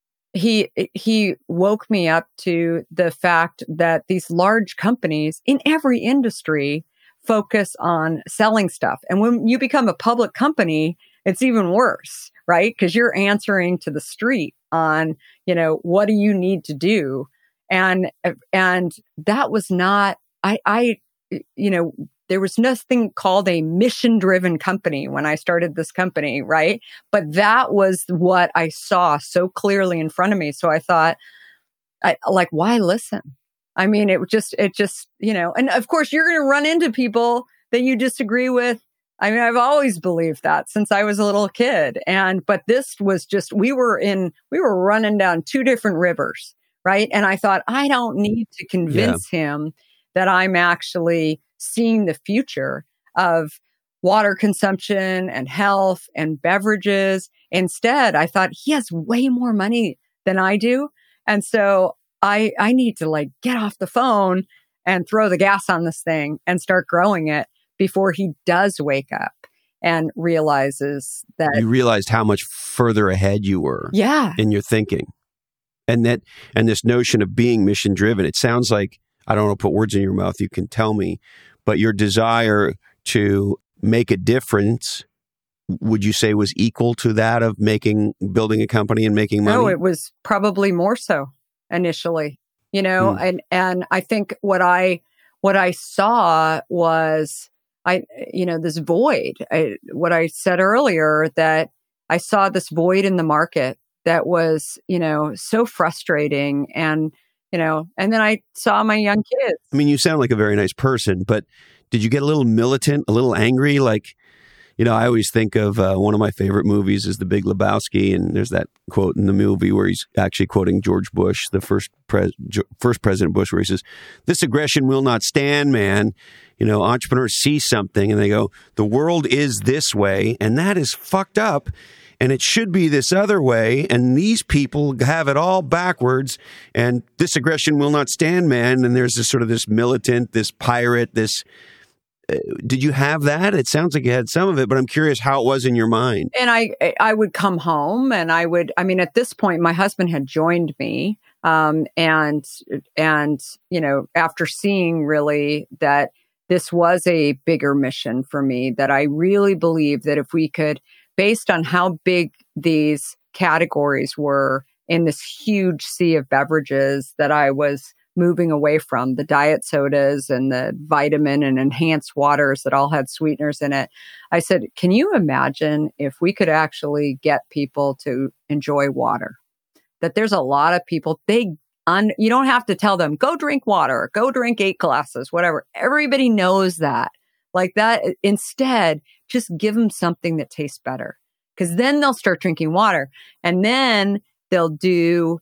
he, he woke me up to the fact that these large companies in every industry focus on selling stuff. And when you become a public company, it's even worse, right? Because you're answering to the street on, you know, what do you need to do? And, and that was not, I, I, you know, there was nothing called a mission driven company when I started this company, right? But that was what I saw so clearly in front of me. So I thought, I, like, why listen? I mean, it just, it just, you know, and of course you're going to run into people that you disagree with. I mean, I've always believed that since I was a little kid. And, but this was just, we were in, we were running down two different rivers, right? And I thought, I don't need to convince yeah. him that I'm actually seeing the future of water consumption and health and beverages. Instead, I thought he has way more money than I do. And so I, I need to like get off the phone and throw the gas on this thing and start growing it before he does wake up and realizes that you realized how much further ahead you were yeah. in your thinking. And that, and this notion of being mission driven, it sounds like, I don't want to put words in your mouth, you can tell me, but your desire to make a difference, would you say was equal to that of making, building a company and making money? No, it was probably more so initially, you know, hmm. and, and I think what I, what I saw was, I, you know, this void, I, what I said earlier, that I saw this void in the market that was, you know, so frustrating. And, you know, and then I saw my young kids. I mean, you sound like a very nice person, but did you get a little militant, a little angry? Like, you know, I always think of uh, one of my favorite movies is The Big Lebowski, and there's that quote in the movie where he's actually quoting George Bush, the first pres- first President Bush, where he says, "This aggression will not stand, man." You know, entrepreneurs see something and they go, "The world is this way, and that is fucked up, and it should be this other way, and these people have it all backwards, and this aggression will not stand, man." And there's this sort of this militant, this pirate, this... Did you have that? It sounds like you had some of it, but I'm curious how it was in your mind. And I, I would come home and I would, I mean, at this point, my husband had joined me. Um, and, and, you know, after seeing really that this was a bigger mission for me, that I really believe that if we could, based on how big these categories were in this huge sea of beverages that I was moving away from, the diet sodas and the vitamin and enhanced waters that all had sweeteners in it. I said, can you imagine if we could actually get people to enjoy water? That there's a lot of people, they un, you don't have to tell them, go drink water, go drink eight glasses, whatever. Everybody knows that. Like that. Instead, just give them something that tastes better, because then they'll start drinking water, and then they'll do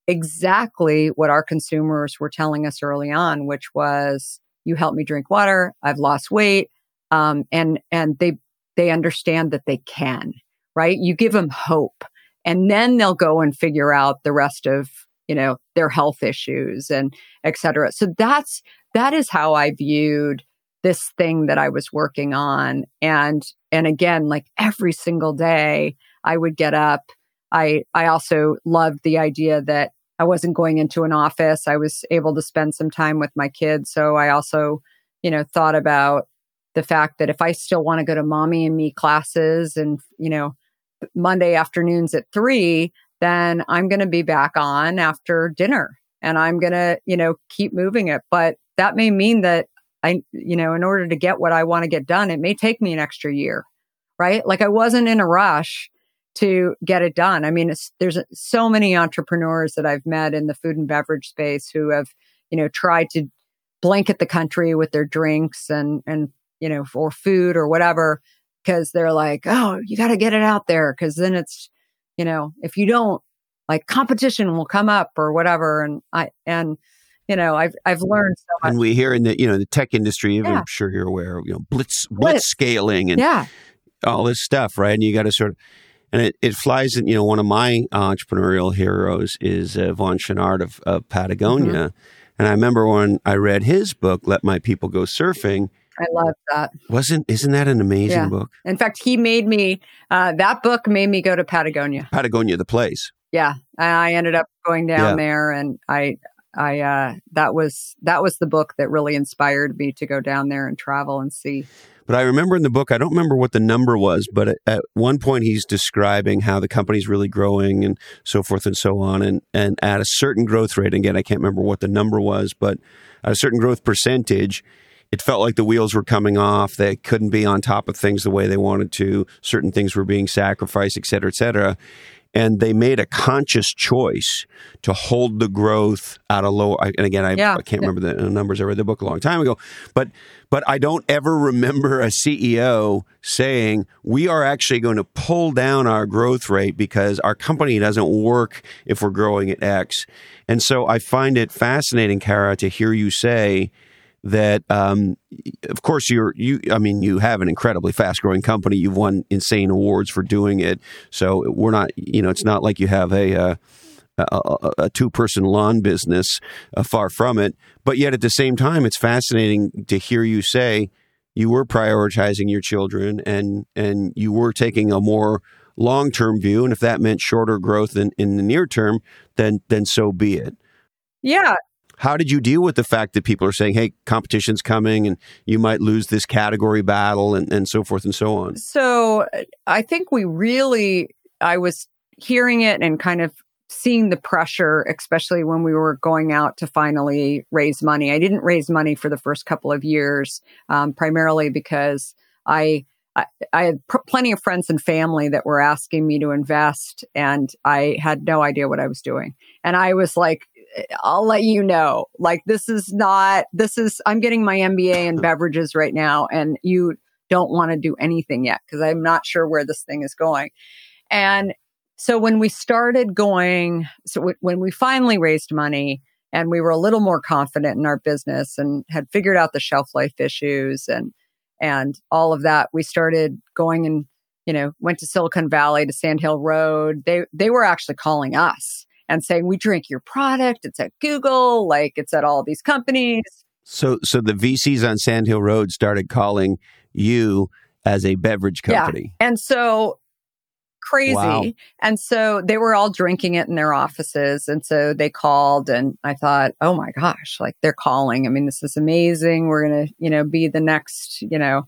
exactly what our consumers were telling us early on, which was, you help me drink water, I've lost weight. Um, and, and they, they understand that they can, right? You give them hope, and then they'll go and figure out the rest of, you know, their health issues and et cetera. So that's, that is how I viewed this thing that I was working on. And, and again, like every single day I would get up. I, I also loved the idea that I wasn't going into an office. I was able to spend some time with my kids. So I also, you know, thought about the fact that if I still want to go to mommy and me classes and, you know, Monday afternoons at three, then I'm going to be back on after dinner, and I'm going to, you know, keep moving it. But that may mean that I, you know, in order to get what I want to get done, it may take me an extra year, right? Like I wasn't in a rush to get it done. I mean, it's, there's so many entrepreneurs that I've met in the food and beverage space who have, you know, tried to blanket the country with their drinks and, and, you know, or food or whatever, because they're like, oh, you got to get it out there. Cause then it's, you know, if you don't, like, competition will come up or whatever. And I, and, you know, I've, I've learned so much. And we hear in the, you know, the tech industry, even, Yeah. I'm sure you're aware, you know, blitz, Blitz. blitz scaling and Yeah. all this stuff, right? And you got to sort of, and it, it flies in, you know, one of my entrepreneurial heroes is uh, Vaughn Chenard of, of Patagonia. Mm-hmm. And I remember when I read his book, Let My People Go Surfing. I love that. Wasn't, isn't that an amazing Yeah. book? In fact, he made me, uh, that book made me go to Patagonia. Patagonia, the place. Yeah. I ended up going down Yeah. there, and I, I, uh, that was, that was the book that really inspired me to go down there and travel and see. But I remember in the book, I don't remember what the number was, but at, at one point he's describing how the company's really growing and so forth and so on. And, and at a certain growth rate, again, I can't remember what the number was, but at a certain growth percentage, it felt like the wheels were coming off. They couldn't be on top of things the way they wanted to. Certain things were being sacrificed, et cetera, et cetera. And they made a conscious choice to hold the growth at a low. And again, I, Yeah. I can't remember the numbers. I read the book a long time ago, but but I don't ever remember a C E O saying we are actually going to pull down our growth rate because our company doesn't work if we're growing at X. And so I find it fascinating, Kara, to hear you say that, um, of course, you're you. I mean, you have an incredibly fast-growing company. You've won insane awards for doing it. So we're not, you know, it's not like you have a uh, a, a, a two-person lawn business. Uh, far from it. But yet, at the same time, it's fascinating to hear you say you were prioritizing your children and and you were taking a more long-term view. And if that meant shorter growth in, in the near term, then then so be it. Yeah. How did you deal with the fact that people are saying, hey, competition's coming and you might lose this category battle and, and so forth and so on? So I think we really, I was hearing it and kind of seeing the pressure, especially when we were going out to finally raise money. I didn't raise money for the first couple of years, um, primarily because I, I, I had pr- plenty of friends and family that were asking me to invest, and I had no idea what I was doing. And I was like, I'll let you know, like, this is not, this is, I'm getting my M B A in beverages right now, and you don't want to do anything yet because I'm not sure where this thing is going. And so when we started going, so w- when we finally raised money and we were a little more confident in our business and had figured out the shelf life issues and, and all of that, we started going and, you know, went to Silicon Valley, to Sand Hill Road. They, they were actually calling us and saying, we drink your product. It's at Google, like it's at all these companies. So, so the V Cs on Sand Hill Road started calling you as a beverage company. Yeah. And so crazy. Wow. And so they were all drinking it in their offices. And so they called, and I thought, oh my gosh, like they're calling. I mean, this is amazing. We're going to, you know, be the next, you know,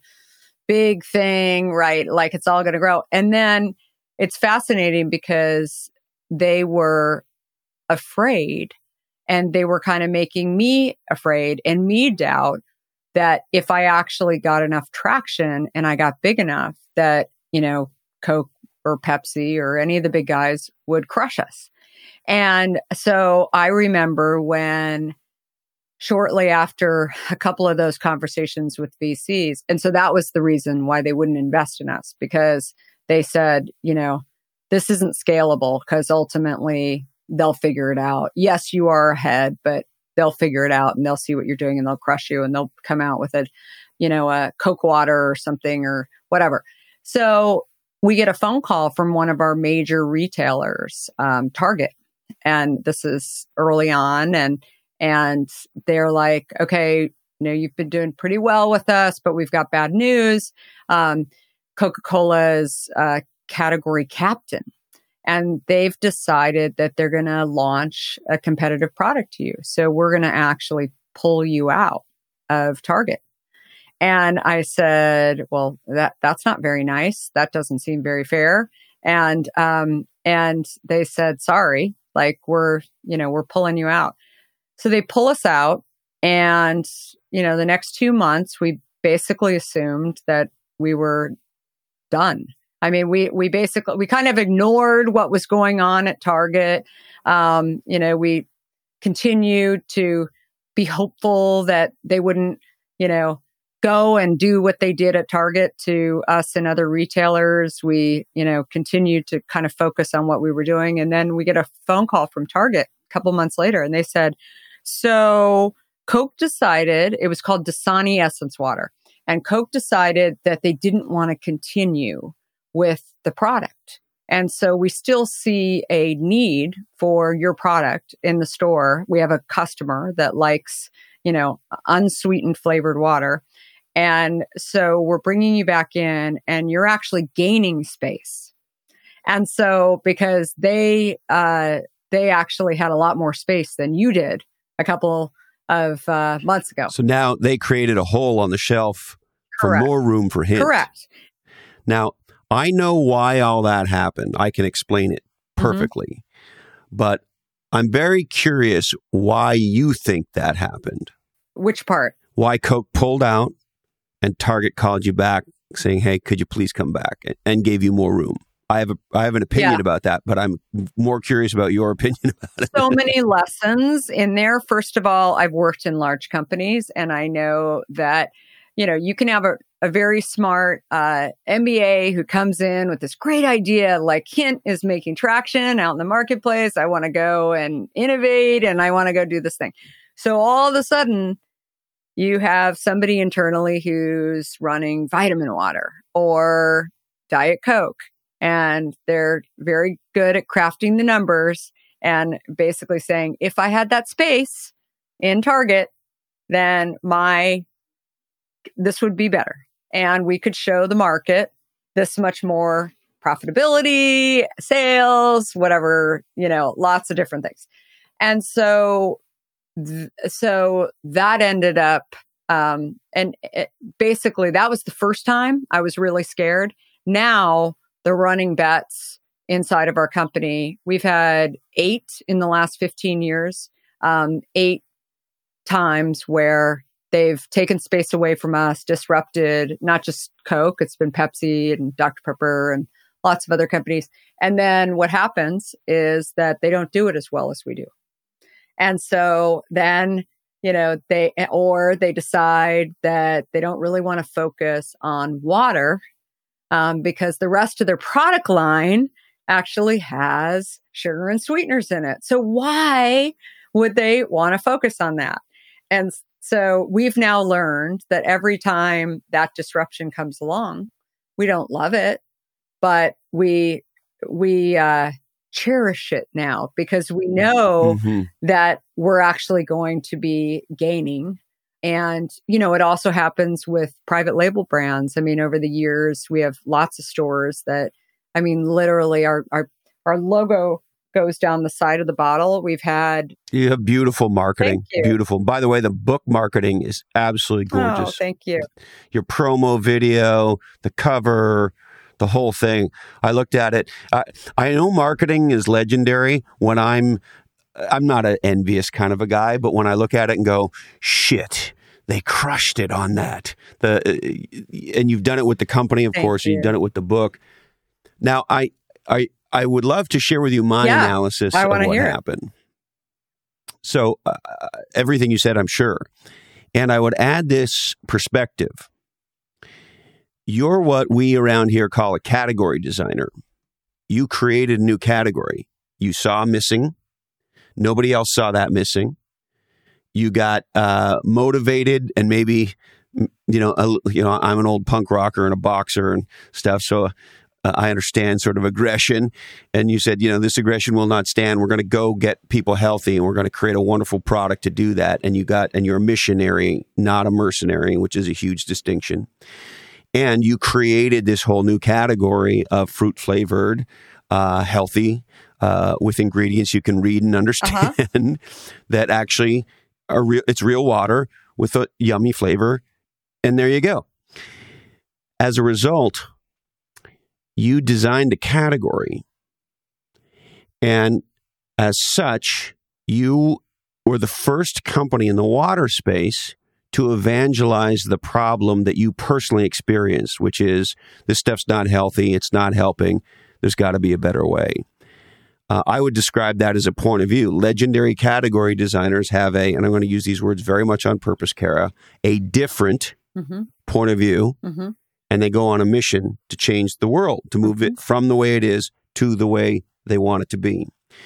big thing, right? Like it's all going to grow. And then it's fascinating because they were afraid. And they were kind of making me afraid and me doubt that if I actually got enough traction and I got big enough that, you know, Coke or Pepsi or any of the big guys would crush us. And so I remember when shortly after a couple of those conversations with V Cs, and so that was the reason why they wouldn't invest in us, because they said, you know, this isn't scalable because ultimately they'll figure it out. Yes, you are ahead, but they'll figure it out and they'll see what you're doing and they'll crush you and they'll come out with a, you know, a Coke water or something or whatever. So we get a phone call from one of our major retailers, um, Target. And this is early on. And, and they're like, okay, you know, you've been doing pretty well with us, but we've got bad news. Um, Coca-Cola is uh, category captain. And they've decided that they're going to launch a competitive product to you. So we're going to actually pull you out of Target. And I said, well, that that's not very nice. That doesn't seem very fair. And um, and they said, sorry, like we're, you know, we're pulling you out. So they pull us out. And, you know, the next two months, we basically assumed that we were done. I mean, we we basically, we kind of ignored what was going on at Target. Um, you know, we continued to be hopeful that they wouldn't, you know, go and do what they did at Target to us and other retailers. We, you know, continued to kind of focus on what we were doing. And then we get a phone call from Target a couple months later, and they said, so Coke decided, it was called Dasani Essence Water, and Coke decided that they didn't want to continue with the product. And so we still see a need for your product in the store. We have a customer that likes, you know, unsweetened flavored water. And so we're bringing you back in and you're actually gaining space. And so because they, uh, they actually had a lot more space than you did a couple of uh, months ago. So now they created a hole on the shelf Correct. for more room for hint. Correct. Now, I know why all that happened. I can explain it perfectly. Mm-hmm. But I'm very curious why you think that happened. Which part? Why Coke pulled out and Target called you back saying, hey, could you please come back, and gave you more room. I have a I have an opinion yeah. about that, but I'm more curious about your opinion about it. So many lessons in there. First of all, I've worked in large companies, and I know that, you know, you can have a, a very smart uh, M B A who comes in with this great idea, like Hint is making traction out in the marketplace. I want to go and innovate, and I want to go do this thing. So all of a sudden, you have somebody internally who's running vitamin water or Diet Coke, and they're very good at crafting the numbers and basically saying, if I had that space in Target, then my this would be better. And we could show the market this much more profitability, sales, whatever, you know, lots of different things. And so, th- so that ended up, um, and it, basically that was the first time I was really scared. Now the running bets inside of our company, we've had eight in the last fifteen years, um, eight times where they've taken space away from us, disrupted not just Coke, it's been Pepsi and Doctor Pepper and lots of other companies. And then what happens is that they don't do it as well as we do. And so then, you know, they, or they decide that they don't really want to focus on water um, because the rest of their product line actually has sugar and sweeteners in it. So why would they want to focus on that? And so we've now learned that every time that disruption comes along, we don't love it, but we we uh, cherish it now because we know mm-hmm. that we're actually going to be gaining. And, you know, it also happens with private label brands. I mean, over the years, we have lots of stores that, I mean, literally our our, our logo goes down the side of the bottle. We've had... You have beautiful marketing. Beautiful. By the way, the book marketing is absolutely gorgeous. Oh, thank you. Your promo video, the cover, the whole thing. I looked at it. I, I know marketing is legendary when I'm I'm not an envious kind of a guy, but when I look at it and go, shit, they crushed it on that. The uh, and you've done it with the company, of Thank course, you. and you've done it with the book. Now, I I I would love to share with you my Yeah, analysis I of wanna what hear it. happened. So uh, everything you said, I'm sure, and I would add this perspective. You're what we around here call a category designer. You created a new category. You saw missing. Nobody else saw that missing. You got uh, motivated, and maybe, you know, a, you know, I'm an old punk rocker and a boxer and stuff, so uh, I understand sort of aggression. And you said, you know, this aggression will not stand. We're going to go get people healthy, and we're going to create a wonderful product to do that. And you got, and you're a missionary, not a mercenary, which is a huge distinction. And you created this whole new category of fruit flavored, uh, healthy, uh, with ingredients you can read and understand uh-huh. that actually are real. It's real water with a yummy flavor. And there you go. As a result, you designed a category. And as such, you were the first company in the water space to evangelize the problem that you personally experienced, which is this stuff's not healthy, it's not helping, there's got to be a better way. Uh, I would describe that as a point of view. Legendary category designers have a, and I'm going to use these words very much on purpose, Kara, a different mm-hmm. point of view, mm-hmm. and they go on a mission to change the world, to move mm-hmm. it from the way it is to the way they want it to be.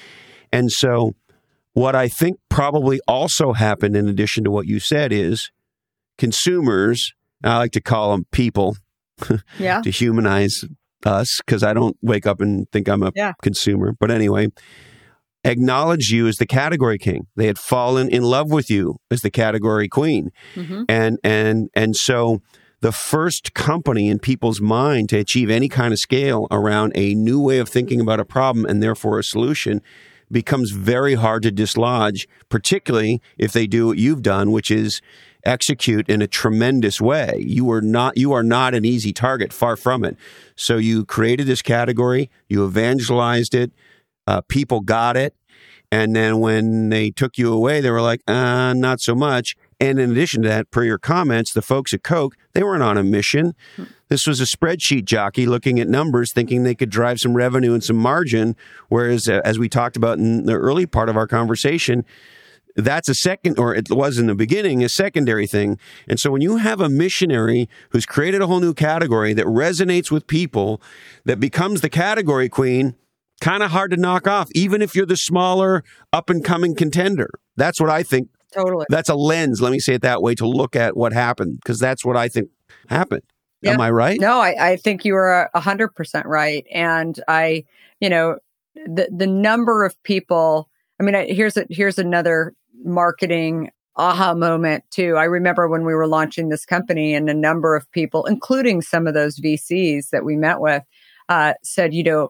And so what I think probably also happened in addition to what you said is consumers, I like to call them people yeah. to humanize us, because I don't wake up and think I'm a yeah. consumer. But anyway, acknowledge you as the category king. They had fallen in love with you as the category queen. Mm-hmm. And and and so the first company in people's mind to achieve any kind of scale around a new way of thinking about a problem and therefore a solution becomes very hard to dislodge, particularly if they do what you've done, which is execute in a tremendous way. You are not you are not an easy target, far from it. So you created this category, you evangelized it, uh, people got it, and then when they took you away, they were like, uh, not so much. And in addition to that, per your comments, the folks at Coke, they weren't on a mission. This was a spreadsheet jockey looking at numbers, thinking they could drive some revenue and some margin, whereas, uh, as we talked about in the early part of our conversation, that's a second, or it was in the beginning, a secondary thing. And so when you have a missionary who's created a whole new category that resonates with people, that becomes the category queen, kind of hard to knock off, even if you're the smaller, up-and-coming contender. That's what I think. Totally. That's a lens, let me say it that way, to look at what happened, because that's what I think happened. Yeah. Am I right? No, I, I think you are one hundred percent right. And I, you know, the the number of people, I mean, I, here's a, here's another marketing aha moment too. I remember when we were launching this company, and a number of people, including some of those V Cs that we met with, uh, said, you know,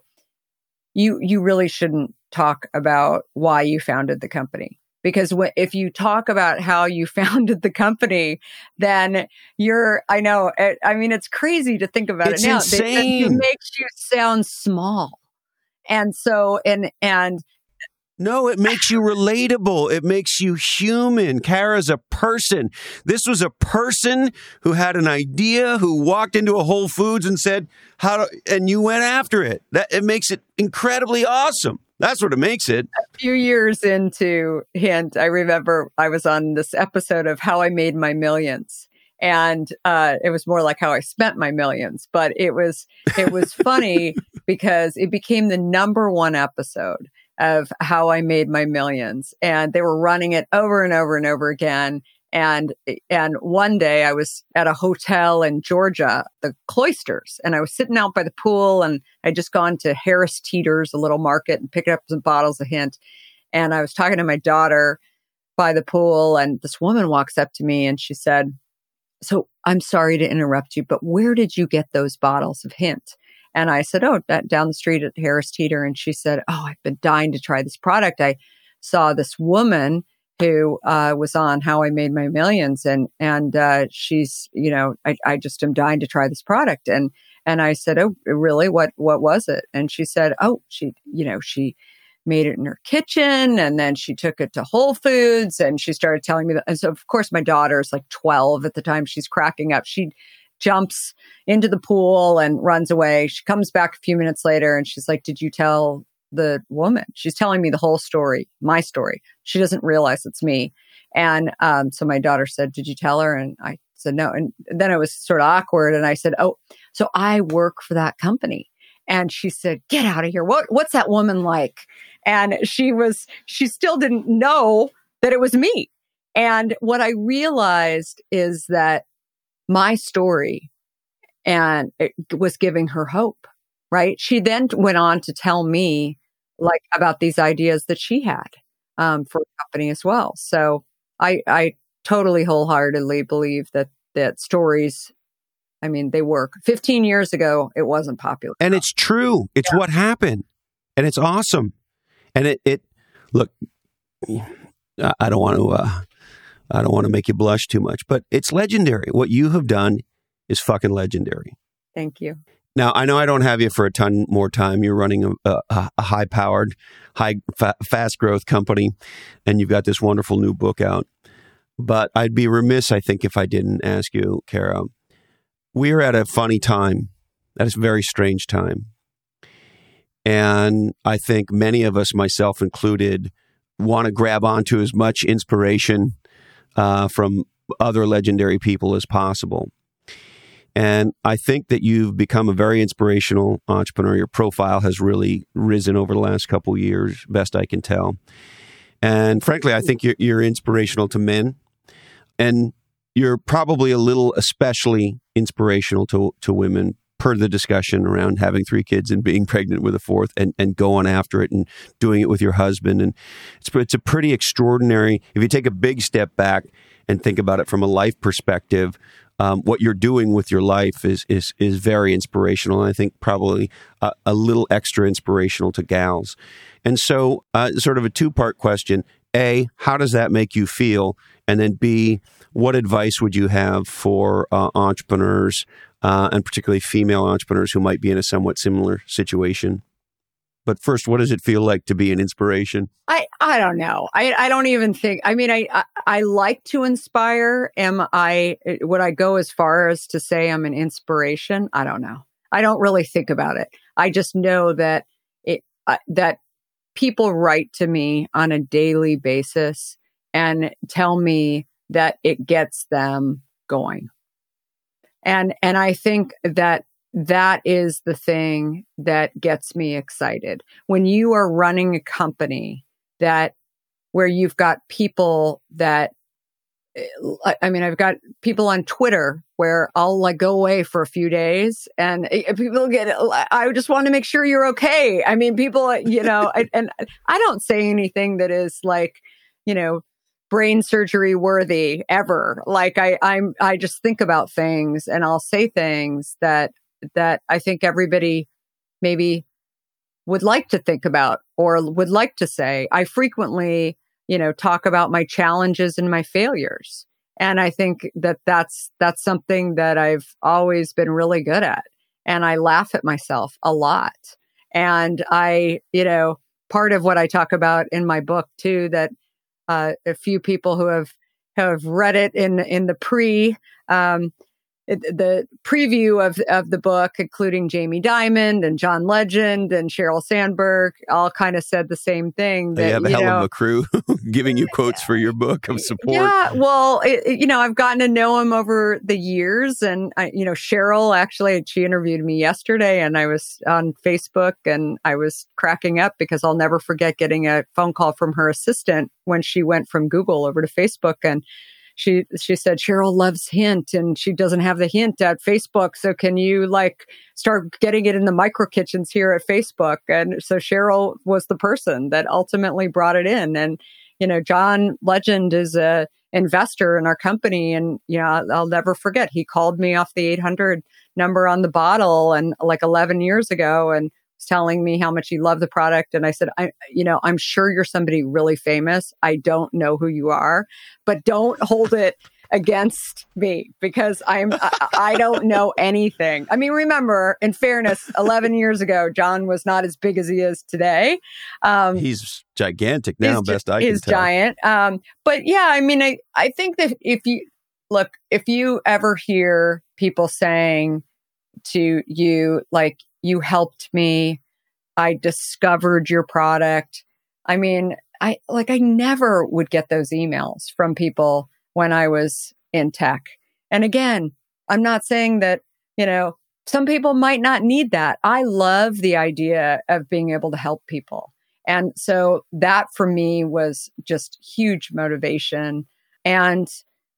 you you really shouldn't talk about why you founded the company. Because wh- if you talk about how you founded the company, then you're, I know, I, I mean, it's crazy to think about it's it now. Insane. It, it makes you sound small. And so, and, and, No, it makes you relatable. It makes you human. Kara's a person. This was a person who had an idea, who walked into a Whole Foods and said, "How do?" and you went after it. That it makes it incredibly awesome. That's what it makes it. A few years into Hint, I remember I was on this episode of How I Made My Millions. And uh, it was more like how I spent my millions. But it was it was funny because it became the number one episode of How I Made My Millions. And they were running it over and over and over again. And and one day I was at a hotel in Georgia, the Cloisters, and I was sitting out by the pool, and I'd just gone to Harris Teeter's, a little market, and picked up some bottles of Hint. And I was talking to my daughter by the pool, and this woman walks up to me and she said, "So I'm sorry to interrupt you, but where did you get those bottles of Hint?" And I said, "Oh, that down the street at Harris Teeter." And she said, "Oh, I've been dying to try this product. I saw this woman who uh, was on How I Made My Millions, and and uh, she's, you know, I, I just am dying to try this product." And and I said, "Oh, really? What what was it?" And she said, "Oh, she, you know, she made it in her kitchen, and then she took it to Whole Foods, and she started telling me that. And so, of course, my daughter's like twelve at the time. She's cracking up. She jumps into the pool and runs away. She comes back a few minutes later, and she's like, "Did you tell the woman?" She's telling me the whole story, my story. She doesn't realize it's me. And um, so my daughter said, "Did you tell her?" And I said, "No." And then it was sort of awkward. And I said, "Oh, so I work for that company." And she said, "Get out of here. What, what's that woman like?" And she was, she still didn't know that it was me. And what I realized is that my story and it was giving her hope, right? She then went on to tell me like about these ideas that she had um, for a company as well. So I, I totally wholeheartedly believe that, that stories, I mean, they work. fifteen years ago, it wasn't popular. And it's true. It's yeah. what happened. And it's awesome. And it, it look, I don't want to, uh, I don't want to make you blush too much, but it's legendary. What you have done is fucking legendary. Thank you. Now, I know I don't have you for a ton more time. You're running a, a, a high-powered, high, fa- fast-growth company, and you've got this wonderful new book out. But I'd be remiss, I think, if I didn't ask you, Kara. We're at a funny time, at a very strange time. And I think many of us, myself included, want to grab onto as much inspiration uh, from other legendary people as possible. And I think that you've become a very inspirational entrepreneur. Your profile has really risen over the last couple of years, best I can tell. And frankly, I think you're, you're inspirational to men. And you're probably a little especially inspirational to, to women, per the discussion around having three kids and being pregnant with a fourth and, and going after it and doing it with your husband. And it's, it's a pretty extraordinary, if you take a big step back and think about it from a life perspective, Um, what you're doing with your life is is is very inspirational, and I think probably a, a little extra inspirational to gals. And so, uh, sort of a two-part question: A, how does that make you feel? And then B, what advice would you have for uh, entrepreneurs, uh, and particularly female entrepreneurs who might be in a somewhat similar situation? But first, what does it feel like to be an inspiration? I, I don't know. I, I don't even think, I mean, I, I, I like to inspire. Am I, would I go as far as to say I'm an inspiration? I don't know. I don't really think about it. I just know that it, uh, that people write to me on a daily basis and tell me that it gets them going. And, and I think that that is the thing that gets me excited. When you are running a company that where you've got people that, I mean, I've got people on Twitter where I'll like go away for a few days and people get, I just want to make sure you're okay. I mean, people, you know, and I don't say anything that is like, you know, brain surgery worthy ever. Like I, I'm, I just think about things and I'll say things that that I think everybody maybe would like to think about or would like to say. I frequently, you know, talk about my challenges and my failures. And I think that that's, that's something that I've always been really good at. And I laugh at myself a lot. And I, you know, part of what I talk about in my book too, that uh, a few people who have, have read it in, in the pre, um, It, the preview of of the book, including Jamie Dimon and John Legend and Sheryl Sandberg, all kind of said the same thing. That, they have a you hell know, of a crew giving you quotes for your book of support. Yeah, well, it, it, you know, I've gotten to know him over the years, and I, you know, Sheryl actually, she interviewed me yesterday, and I was on Facebook, and I was cracking up because I'll never forget getting a phone call from her assistant when she went from Google over to Facebook, and She she said, Sheryl loves Hint and she doesn't have the Hint at Facebook. So can you like start getting it in the micro kitchens here at Facebook? And so Sheryl was the person that ultimately brought it in. And, you know, John Legend is a investor in our company. And, you know, I'll, I'll never forget. He called me off the eight hundred number on the bottle and like eleven years ago and was telling me how much he loved the product. And I said, I, you know, I'm sure you're somebody really famous. I don't know who you are, but don't hold it against me because I'm I, I don't know anything. I mean, remember, in fairness, eleven years ago, John was not as big as he is today. Um, he's gigantic now, he's, best I he's can tell. giant. Um, but yeah, I mean, I, I think that if you look, if you ever hear people saying to you, like, you helped me, I discovered your product. I mean, I like, I never would get those emails from people when I was in tech. And again, I'm not saying that, you know, some people might not need that. I love the idea of being able to help people. And so that for me was just huge motivation. And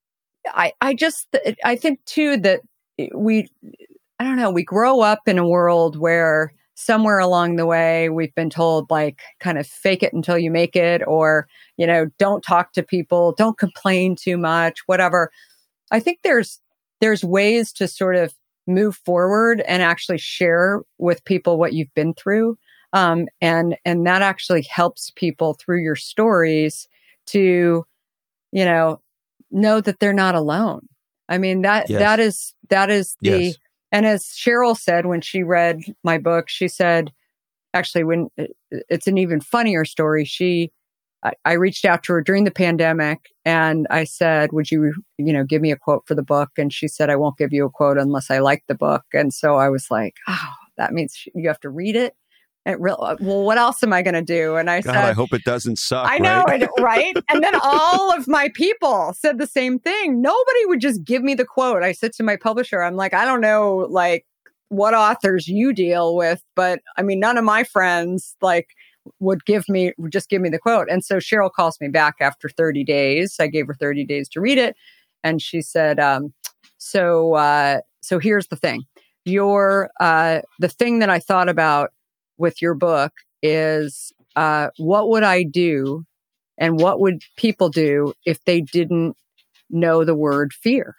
I, I just, I think too that we, I don't know, we grow up in a world where somewhere along the way, we've been told, like, kind of fake it until you make it, or, you know, don't talk to people, don't complain too much, whatever. I think there's, there's ways to sort of move forward and actually share with people what you've been through. Um, and, and that actually helps people through your stories to, you know, know that they're not alone. I mean, that, yes. that is, that is the, yes. And as Cheryl said, when she read my book, she said, actually, when it's an even funnier story, she, I, I reached out to her during the pandemic and I said, would you, you know, give me a quote for the book? And she said, I won't give you a quote unless I like the book. And so I was like, oh, that means you have to read it. It real, well, what else am I going to do? And I God, said, I hope it doesn't suck. I know, right? and, right? And then all of my people said the same thing. Nobody would just give me the quote. I said to my publisher, I'm like, I don't know, like, what authors you deal with, but I mean, none of my friends like would give me, would just give me the quote. And so Cheryl calls me back after thirty days. I gave her thirty days to read it. And she said, um, so, uh, so here's the thing. Your, uh, the thing that I thought about with your book is, uh, what would I do and what would people do if they didn't know the word fear?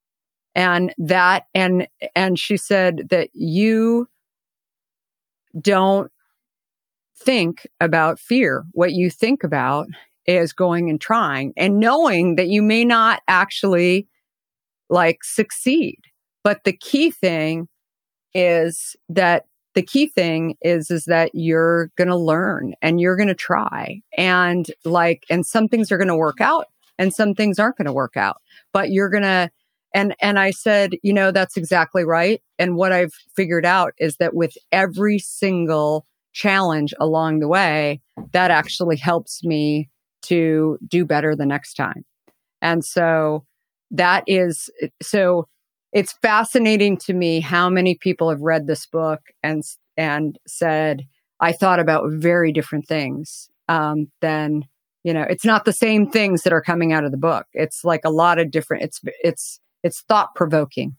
And that, and, and she said that you don't think about fear. What you think about is going and trying and knowing that you may not actually like succeed. But the key thing is that the key thing is, is that you're going to learn and you're going to try, and like, and some things are going to work out and some things aren't going to work out, but you're going to, and, and I said, you know, that's exactly right. And what I've figured out is that with every single challenge along the way, that actually helps me to do better the next time. And so that is, so it's fascinating to me how many people have read this book and, and said, I thought about very different things, um, than, you know, it's not the same things that are coming out of the book. It's like a lot of different, it's, it's, it's thought provoking.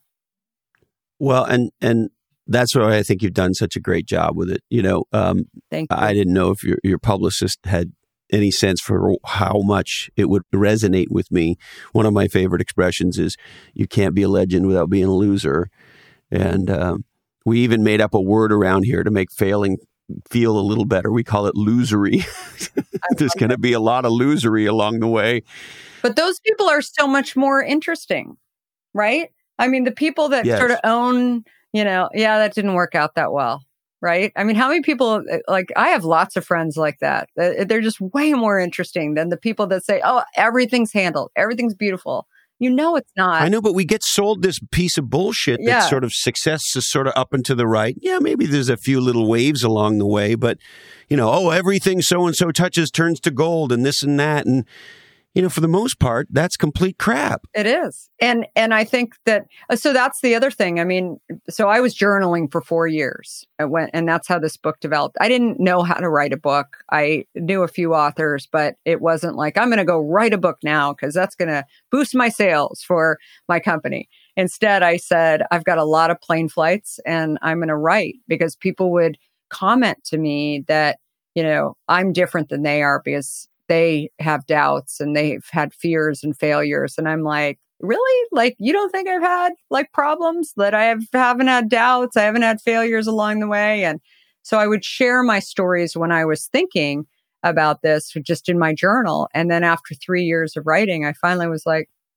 Well, and, and that's why I think you've done such a great job with it. You know, um, Thank you. I didn't know if your, your publicist had any sense for how much it would resonate with me. One of my favorite expressions is, you can't be a legend without being a loser. And um, we even made up a word around here to make failing feel a little better. We call it losery. There's going to be a lot of losery along the way. But those people are so much more interesting, right? I mean, the people that Yes. sort of own, you know, yeah, that didn't work out that well. Right. I mean, how many people, like, I have lots of friends like that. They're just way more interesting than the people that say, oh, everything's handled. Everything's beautiful. You know, it's not. I know, but we get sold this piece of bullshit that Yeah. sort of success is sort of up and to the right. Yeah, maybe there's a few little waves along the way, but, you know, oh, everything so-and-so touches turns to gold and this and that. And, you know, for the most part, that's complete crap. It is. And, and I think that, so that's the other thing. I mean, so I was journaling for four years and went, and that's how this book developed. I didn't know how to write a book. I knew a few authors, but it wasn't like, I'm going to go write a book now because that's going to boost my sales for my company. Instead, I said, I've got a lot of plane flights and I'm going to write, because people would comment to me that, you know, I'm different than they are because they have doubts and they've had fears and failures. And I'm like, really? Like, you don't think I've had like problems, that I have, haven't had doubts? I haven't had failures along the way. And so I would share my stories when I was thinking about this just in my journal. And then after three years of writing, I finally was like, I don't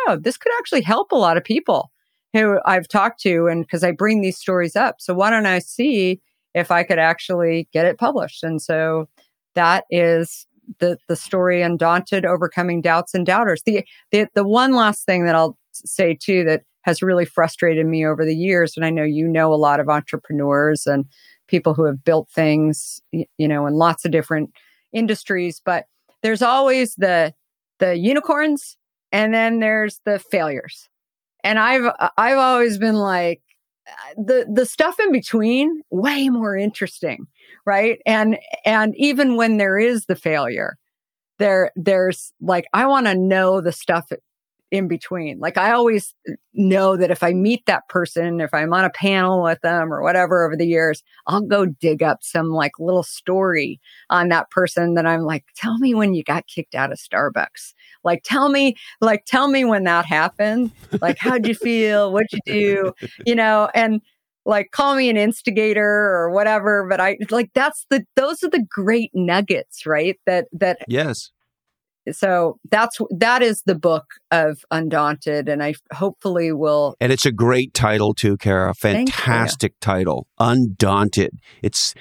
know, this could actually help a lot of people who I've talked to, and because I bring these stories up. So why don't I see if I could actually get it published? And so that is the the story, Undaunted, Overcoming Doubts and Doubters. The, the the one last thing that I'll say too that has really frustrated me over the years, and I know you know a lot of entrepreneurs and people who have built things, you know, in lots of different industries, but there's always the the unicorns, and then there's the failures. And I've I've always been like, the the stuff in between, way more interesting, right? And and even when there is the failure, there there's like, I want to know the stuff in between. Like, I always know that if I meet that person, if I'm on a panel with them or whatever over the years, I'll go dig up some like little story on that person that I'm like, tell me when you got kicked out of Starbucks. Like, tell me, like, tell me when that happened. Like, how'd you feel? What'd you do? You know, and like, call me an instigator or whatever. But I like, that's the, those are the great nuggets, right? That, that, yes. So that's, that is the book of Undaunted, and I hopefully will. And it's a great title too, Kara. Fantastic title. Undaunted. It's,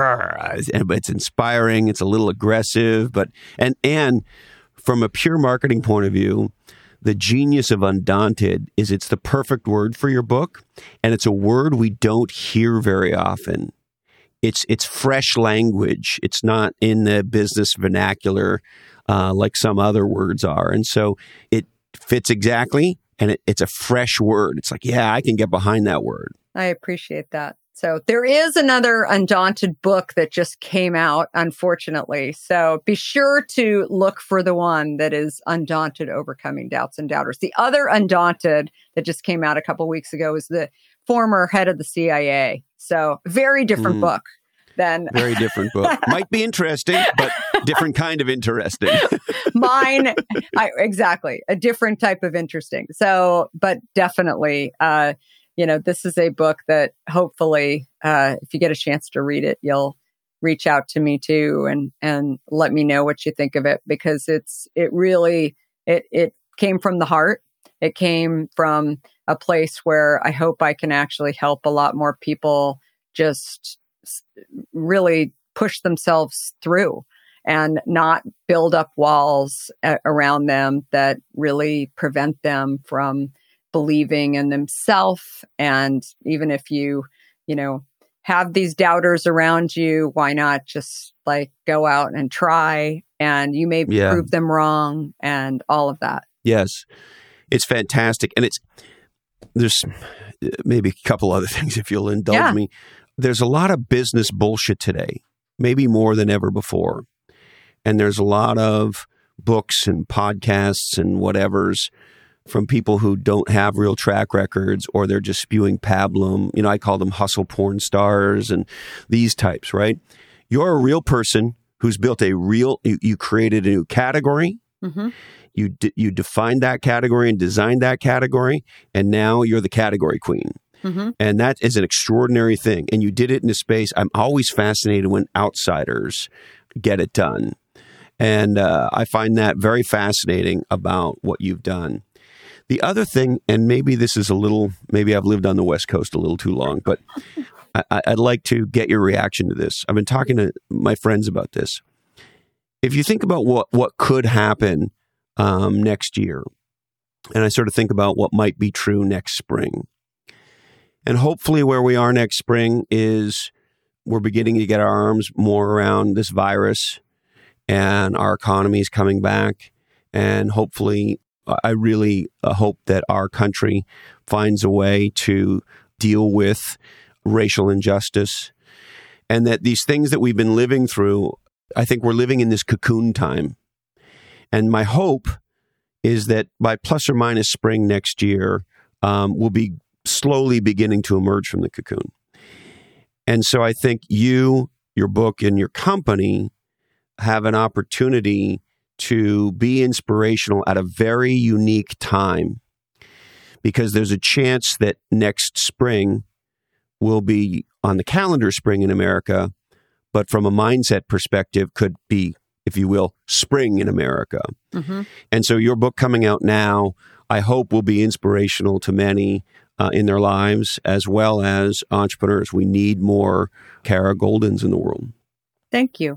it's inspiring. It's a little aggressive, but, and, and from a pure marketing point of view, the genius of Undaunted is it's the perfect word for your book. And it's a word we don't hear very often. It's, it's fresh language. It's not in the business vernacular Uh, like some other words are. And so it fits exactly, and it, it's a fresh word. It's like, yeah, I can get behind that word. I appreciate that. So there is another Undaunted book that just came out, unfortunately. So be sure to look for the one that is Undaunted, Overcoming Doubts and Doubters. The other Undaunted that just came out a couple weeks ago is the former head of the C I A. So very different mm. book. Then very different book. Might be interesting, but different kind of interesting. Mine, I, exactly, a different type of interesting. So, but definitely, uh, you know, this is a book that hopefully, uh, if you get a chance to read it, you'll reach out to me too, and and let me know what you think of it, because it's it really it it came from the heart. It came from a place where I hope I can actually help a lot more people just really push themselves through and not build up walls a- around them that really prevent them from believing in themselves. And even if you, you know, have these doubters around you, why not just like go out and try, and you may yeah. prove them wrong and all of that. Yes. It's fantastic. And it's, there's maybe a couple other things if you'll indulge yeah. me. There's a lot of business bullshit today, maybe more than ever before. And there's a lot of books and podcasts and whatevers from people who don't have real track records, or they're just spewing pablum. You know, I call them hustle porn stars and these types, right? You're a real person who's built a real, you, you created a new category. Mm-hmm. You, d- you defined that category and designed that category, and now you're the category queen. Mm-hmm. And that is an extraordinary thing. And you did it in a space. I'm always fascinated when outsiders get it done. And uh, I find that very fascinating about what you've done. The other thing, and maybe this is a little, maybe I've lived on the West Coast a little too long, but I, I'd like to get your reaction to this. I've been talking to my friends about this. If you think about what, what could happen um, next year, and I sort of think about what might be true next spring, and hopefully where we are next spring is we're beginning to get our arms more around this virus, and our economy is coming back. And hopefully, I really uh, hope that our country finds a way to deal with racial injustice, and that these things that we've been living through, I think we're living in this cocoon time. And my hope is that by plus or minus spring next year, um, we'll be slowly beginning to emerge from the cocoon. And so I think you, your book, and your company have an opportunity to be inspirational at a very unique time, because there's a chance that next spring will be on the calendar spring in America, but from a mindset perspective could be, if you will, spring in America. Mm-hmm. And so your book coming out now, I hope will be inspirational to many uh, in their lives, as well as entrepreneurs. We need more Kara Goldins in the world. Thank you.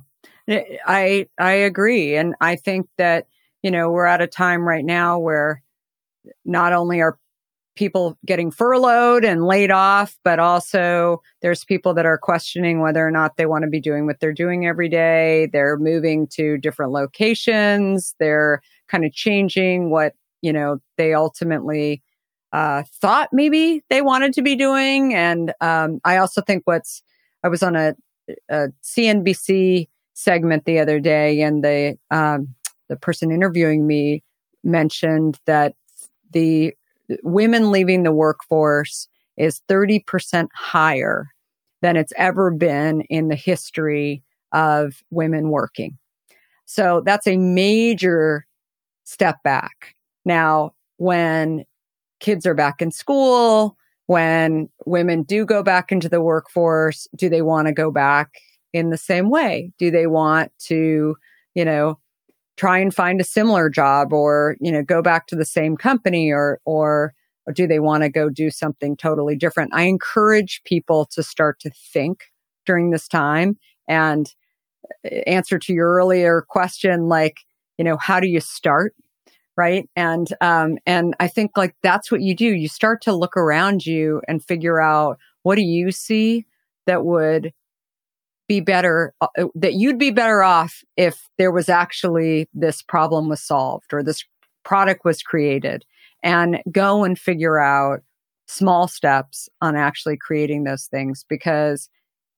I I agree. And I think that, you know, we're at a time right now where not only are people getting furloughed and laid off, but also there's people that are questioning whether or not they want to be doing what they're doing every day. They're moving to different locations. They're kind of changing what, you know, they ultimately uh, thought maybe they wanted to be doing. And um, I also think what's, I was on a, a C N B C segment the other day, and the um, the person interviewing me mentioned that the women leaving the workforce is thirty percent higher than it's ever been in the history of women working. So that's a major step back. Now, when kids are back in school, when women do go back into the workforce, do they want to go back in the same way? Do they want to, you know, try and find a similar job, or, you know, go back to the same company, or, or, or do they want to go do something totally different? I encourage people to start to think during this time. And answer to your earlier question, like, you know, how do you start? Right. And, um, and I think like that's what you do. You start to look around you and figure out, what do you see that would be better, uh, that you'd be better off if there was actually this problem was solved or this product was created, and go and figure out small steps on actually creating those things. Because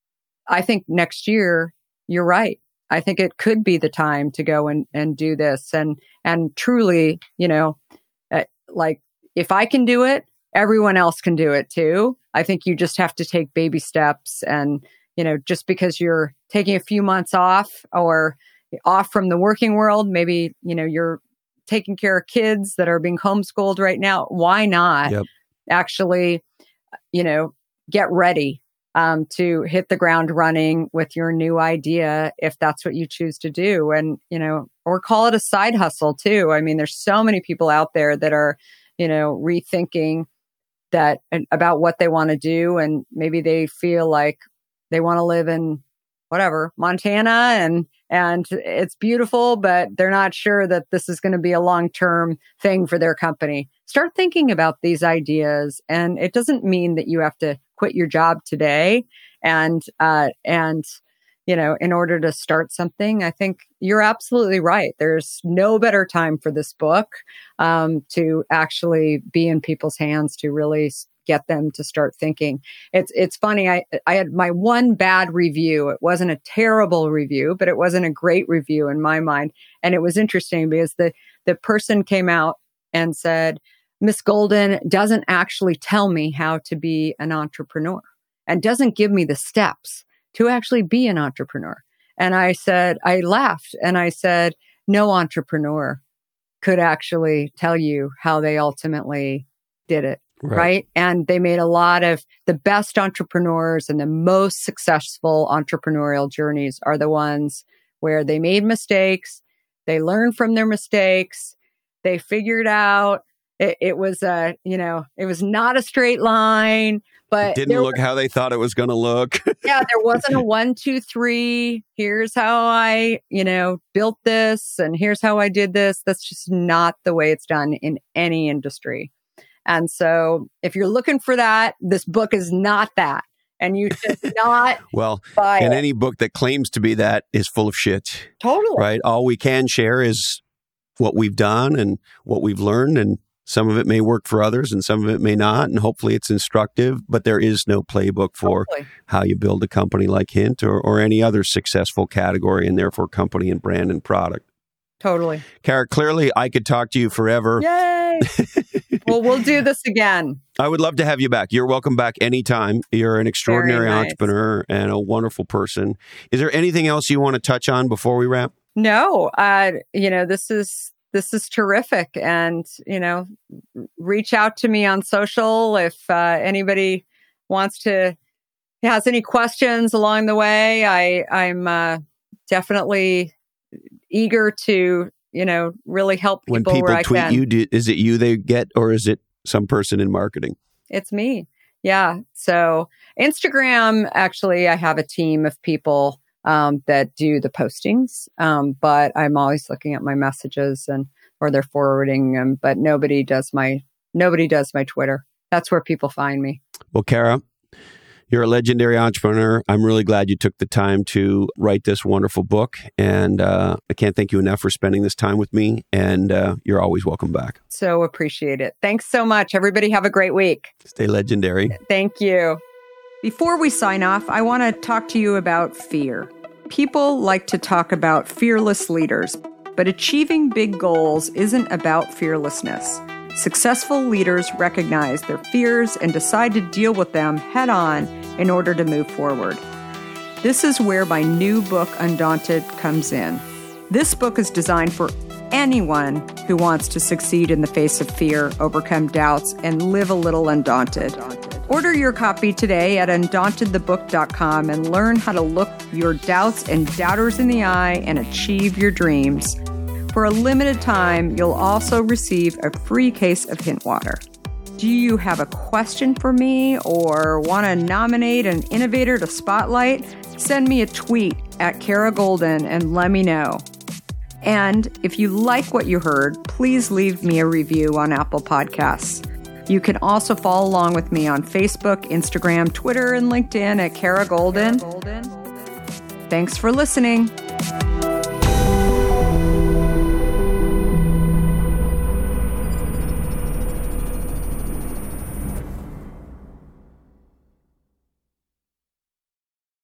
I think next year, you're right. I think it could be the time to go and, and do this. And, and truly, you know, uh, like if I can do it, everyone else can do it too. I think you just have to take baby steps. And, you know, just because you're taking a few months off or off from the working world, maybe, you know, you're taking care of kids that are being homeschooled right now. Why not yep. actually, you know, get ready um, to hit the ground running with your new idea, if that's what you choose to do. And, you know, or call it a side hustle too. I mean, there's so many people out there that are, you know, rethinking that about what they want to do. And maybe they feel like they want to live in whatever, Montana, and, and it's beautiful, but they're not sure that this is going to be a long-term thing for their company. Start thinking about these ideas. And it doesn't mean that you have to quit your job today. And, uh, and, you know, in order to start something, I think you're absolutely right. There's no better time for this book, um, to actually be in people's hands, to really get them to start thinking. It's, it's funny. I, I had my one bad review. It wasn't a terrible review, but it wasn't a great review in my mind. And it was interesting because the, the person came out and said, Miss Golden doesn't actually tell me how to be an entrepreneur and doesn't give me the steps to actually be an entrepreneur. And I said, I laughed and I said, no entrepreneur could actually tell you how they ultimately did it. Right. right. And they made a lot of the best entrepreneurs, and the most successful entrepreneurial journeys are the ones where they made mistakes. They learned from their mistakes. They figured out it, it was a, you know, it was not a straight line, but it didn't look was, how they thought it was going to look. Yeah. There wasn't a one, two, three. Here's how I, you know, built this, and here's how I did this. That's just not the way it's done in any industry. And so if you're looking for that, this book is not that. And you should not well, buy and it. Any book that claims to be that is full of shit. Totally. Right? All we can share is what we've done and what we've learned. And some of it may work for others and some of it may not. And hopefully it's instructive. But there is no playbook for totally. How you build a company like Hint, or, or any other successful category, and therefore company and brand and product. Totally. Kara, clearly I could talk to you forever. Yay! Well, we'll do this again. I would love to have you back. You're welcome back anytime. You're an extraordinary nice. entrepreneur and a wonderful person. Is there anything else you want to touch on before we wrap? No. Uh, you know, this is this is terrific. And, you know, reach out to me on social if uh, anybody wants to, has any questions along the way. I, I'm uh, definitely eager to you know, really help people when people where I tweet can. you, do, is it you they get, or is it some person in marketing? It's me. Yeah. So Instagram, actually, I have a team of people um, that do the postings, um, but I'm always looking at my messages and or they're forwarding them. But nobody does my nobody does my Twitter. That's where people find me. Well, Kara, you're a legendary entrepreneur. I'm really glad you took the time to write this wonderful book. And uh, I can't thank you enough for spending this time with me. And uh, you're always welcome back. So appreciate it. Thanks so much. Everybody have a great week. Stay legendary. Thank you. Before we sign off, I want to talk to you about fear. People like to talk about fearless leaders, but achieving big goals isn't about fearlessness. Successful leaders recognize their fears and decide to deal with them head on in order to move forward. This is where my new book, Undaunted, comes in. This book is designed for anyone who wants to succeed in the face of fear, overcome doubts, and live a little undaunted. Order your copy today at undaunted the book dot com and learn how to look your doubts and doubters in the eye and achieve your dreams. For a limited time, you'll also receive a free case of Hint Water. Do you have a question for me or want to nominate an innovator to spotlight? Send me a tweet at Kara Goldin and let me know. And if you like what you heard, please leave me a review on Apple Podcasts. You can also follow along with me on Facebook, Instagram, Twitter, and LinkedIn at Kara Goldin. Thanks for listening.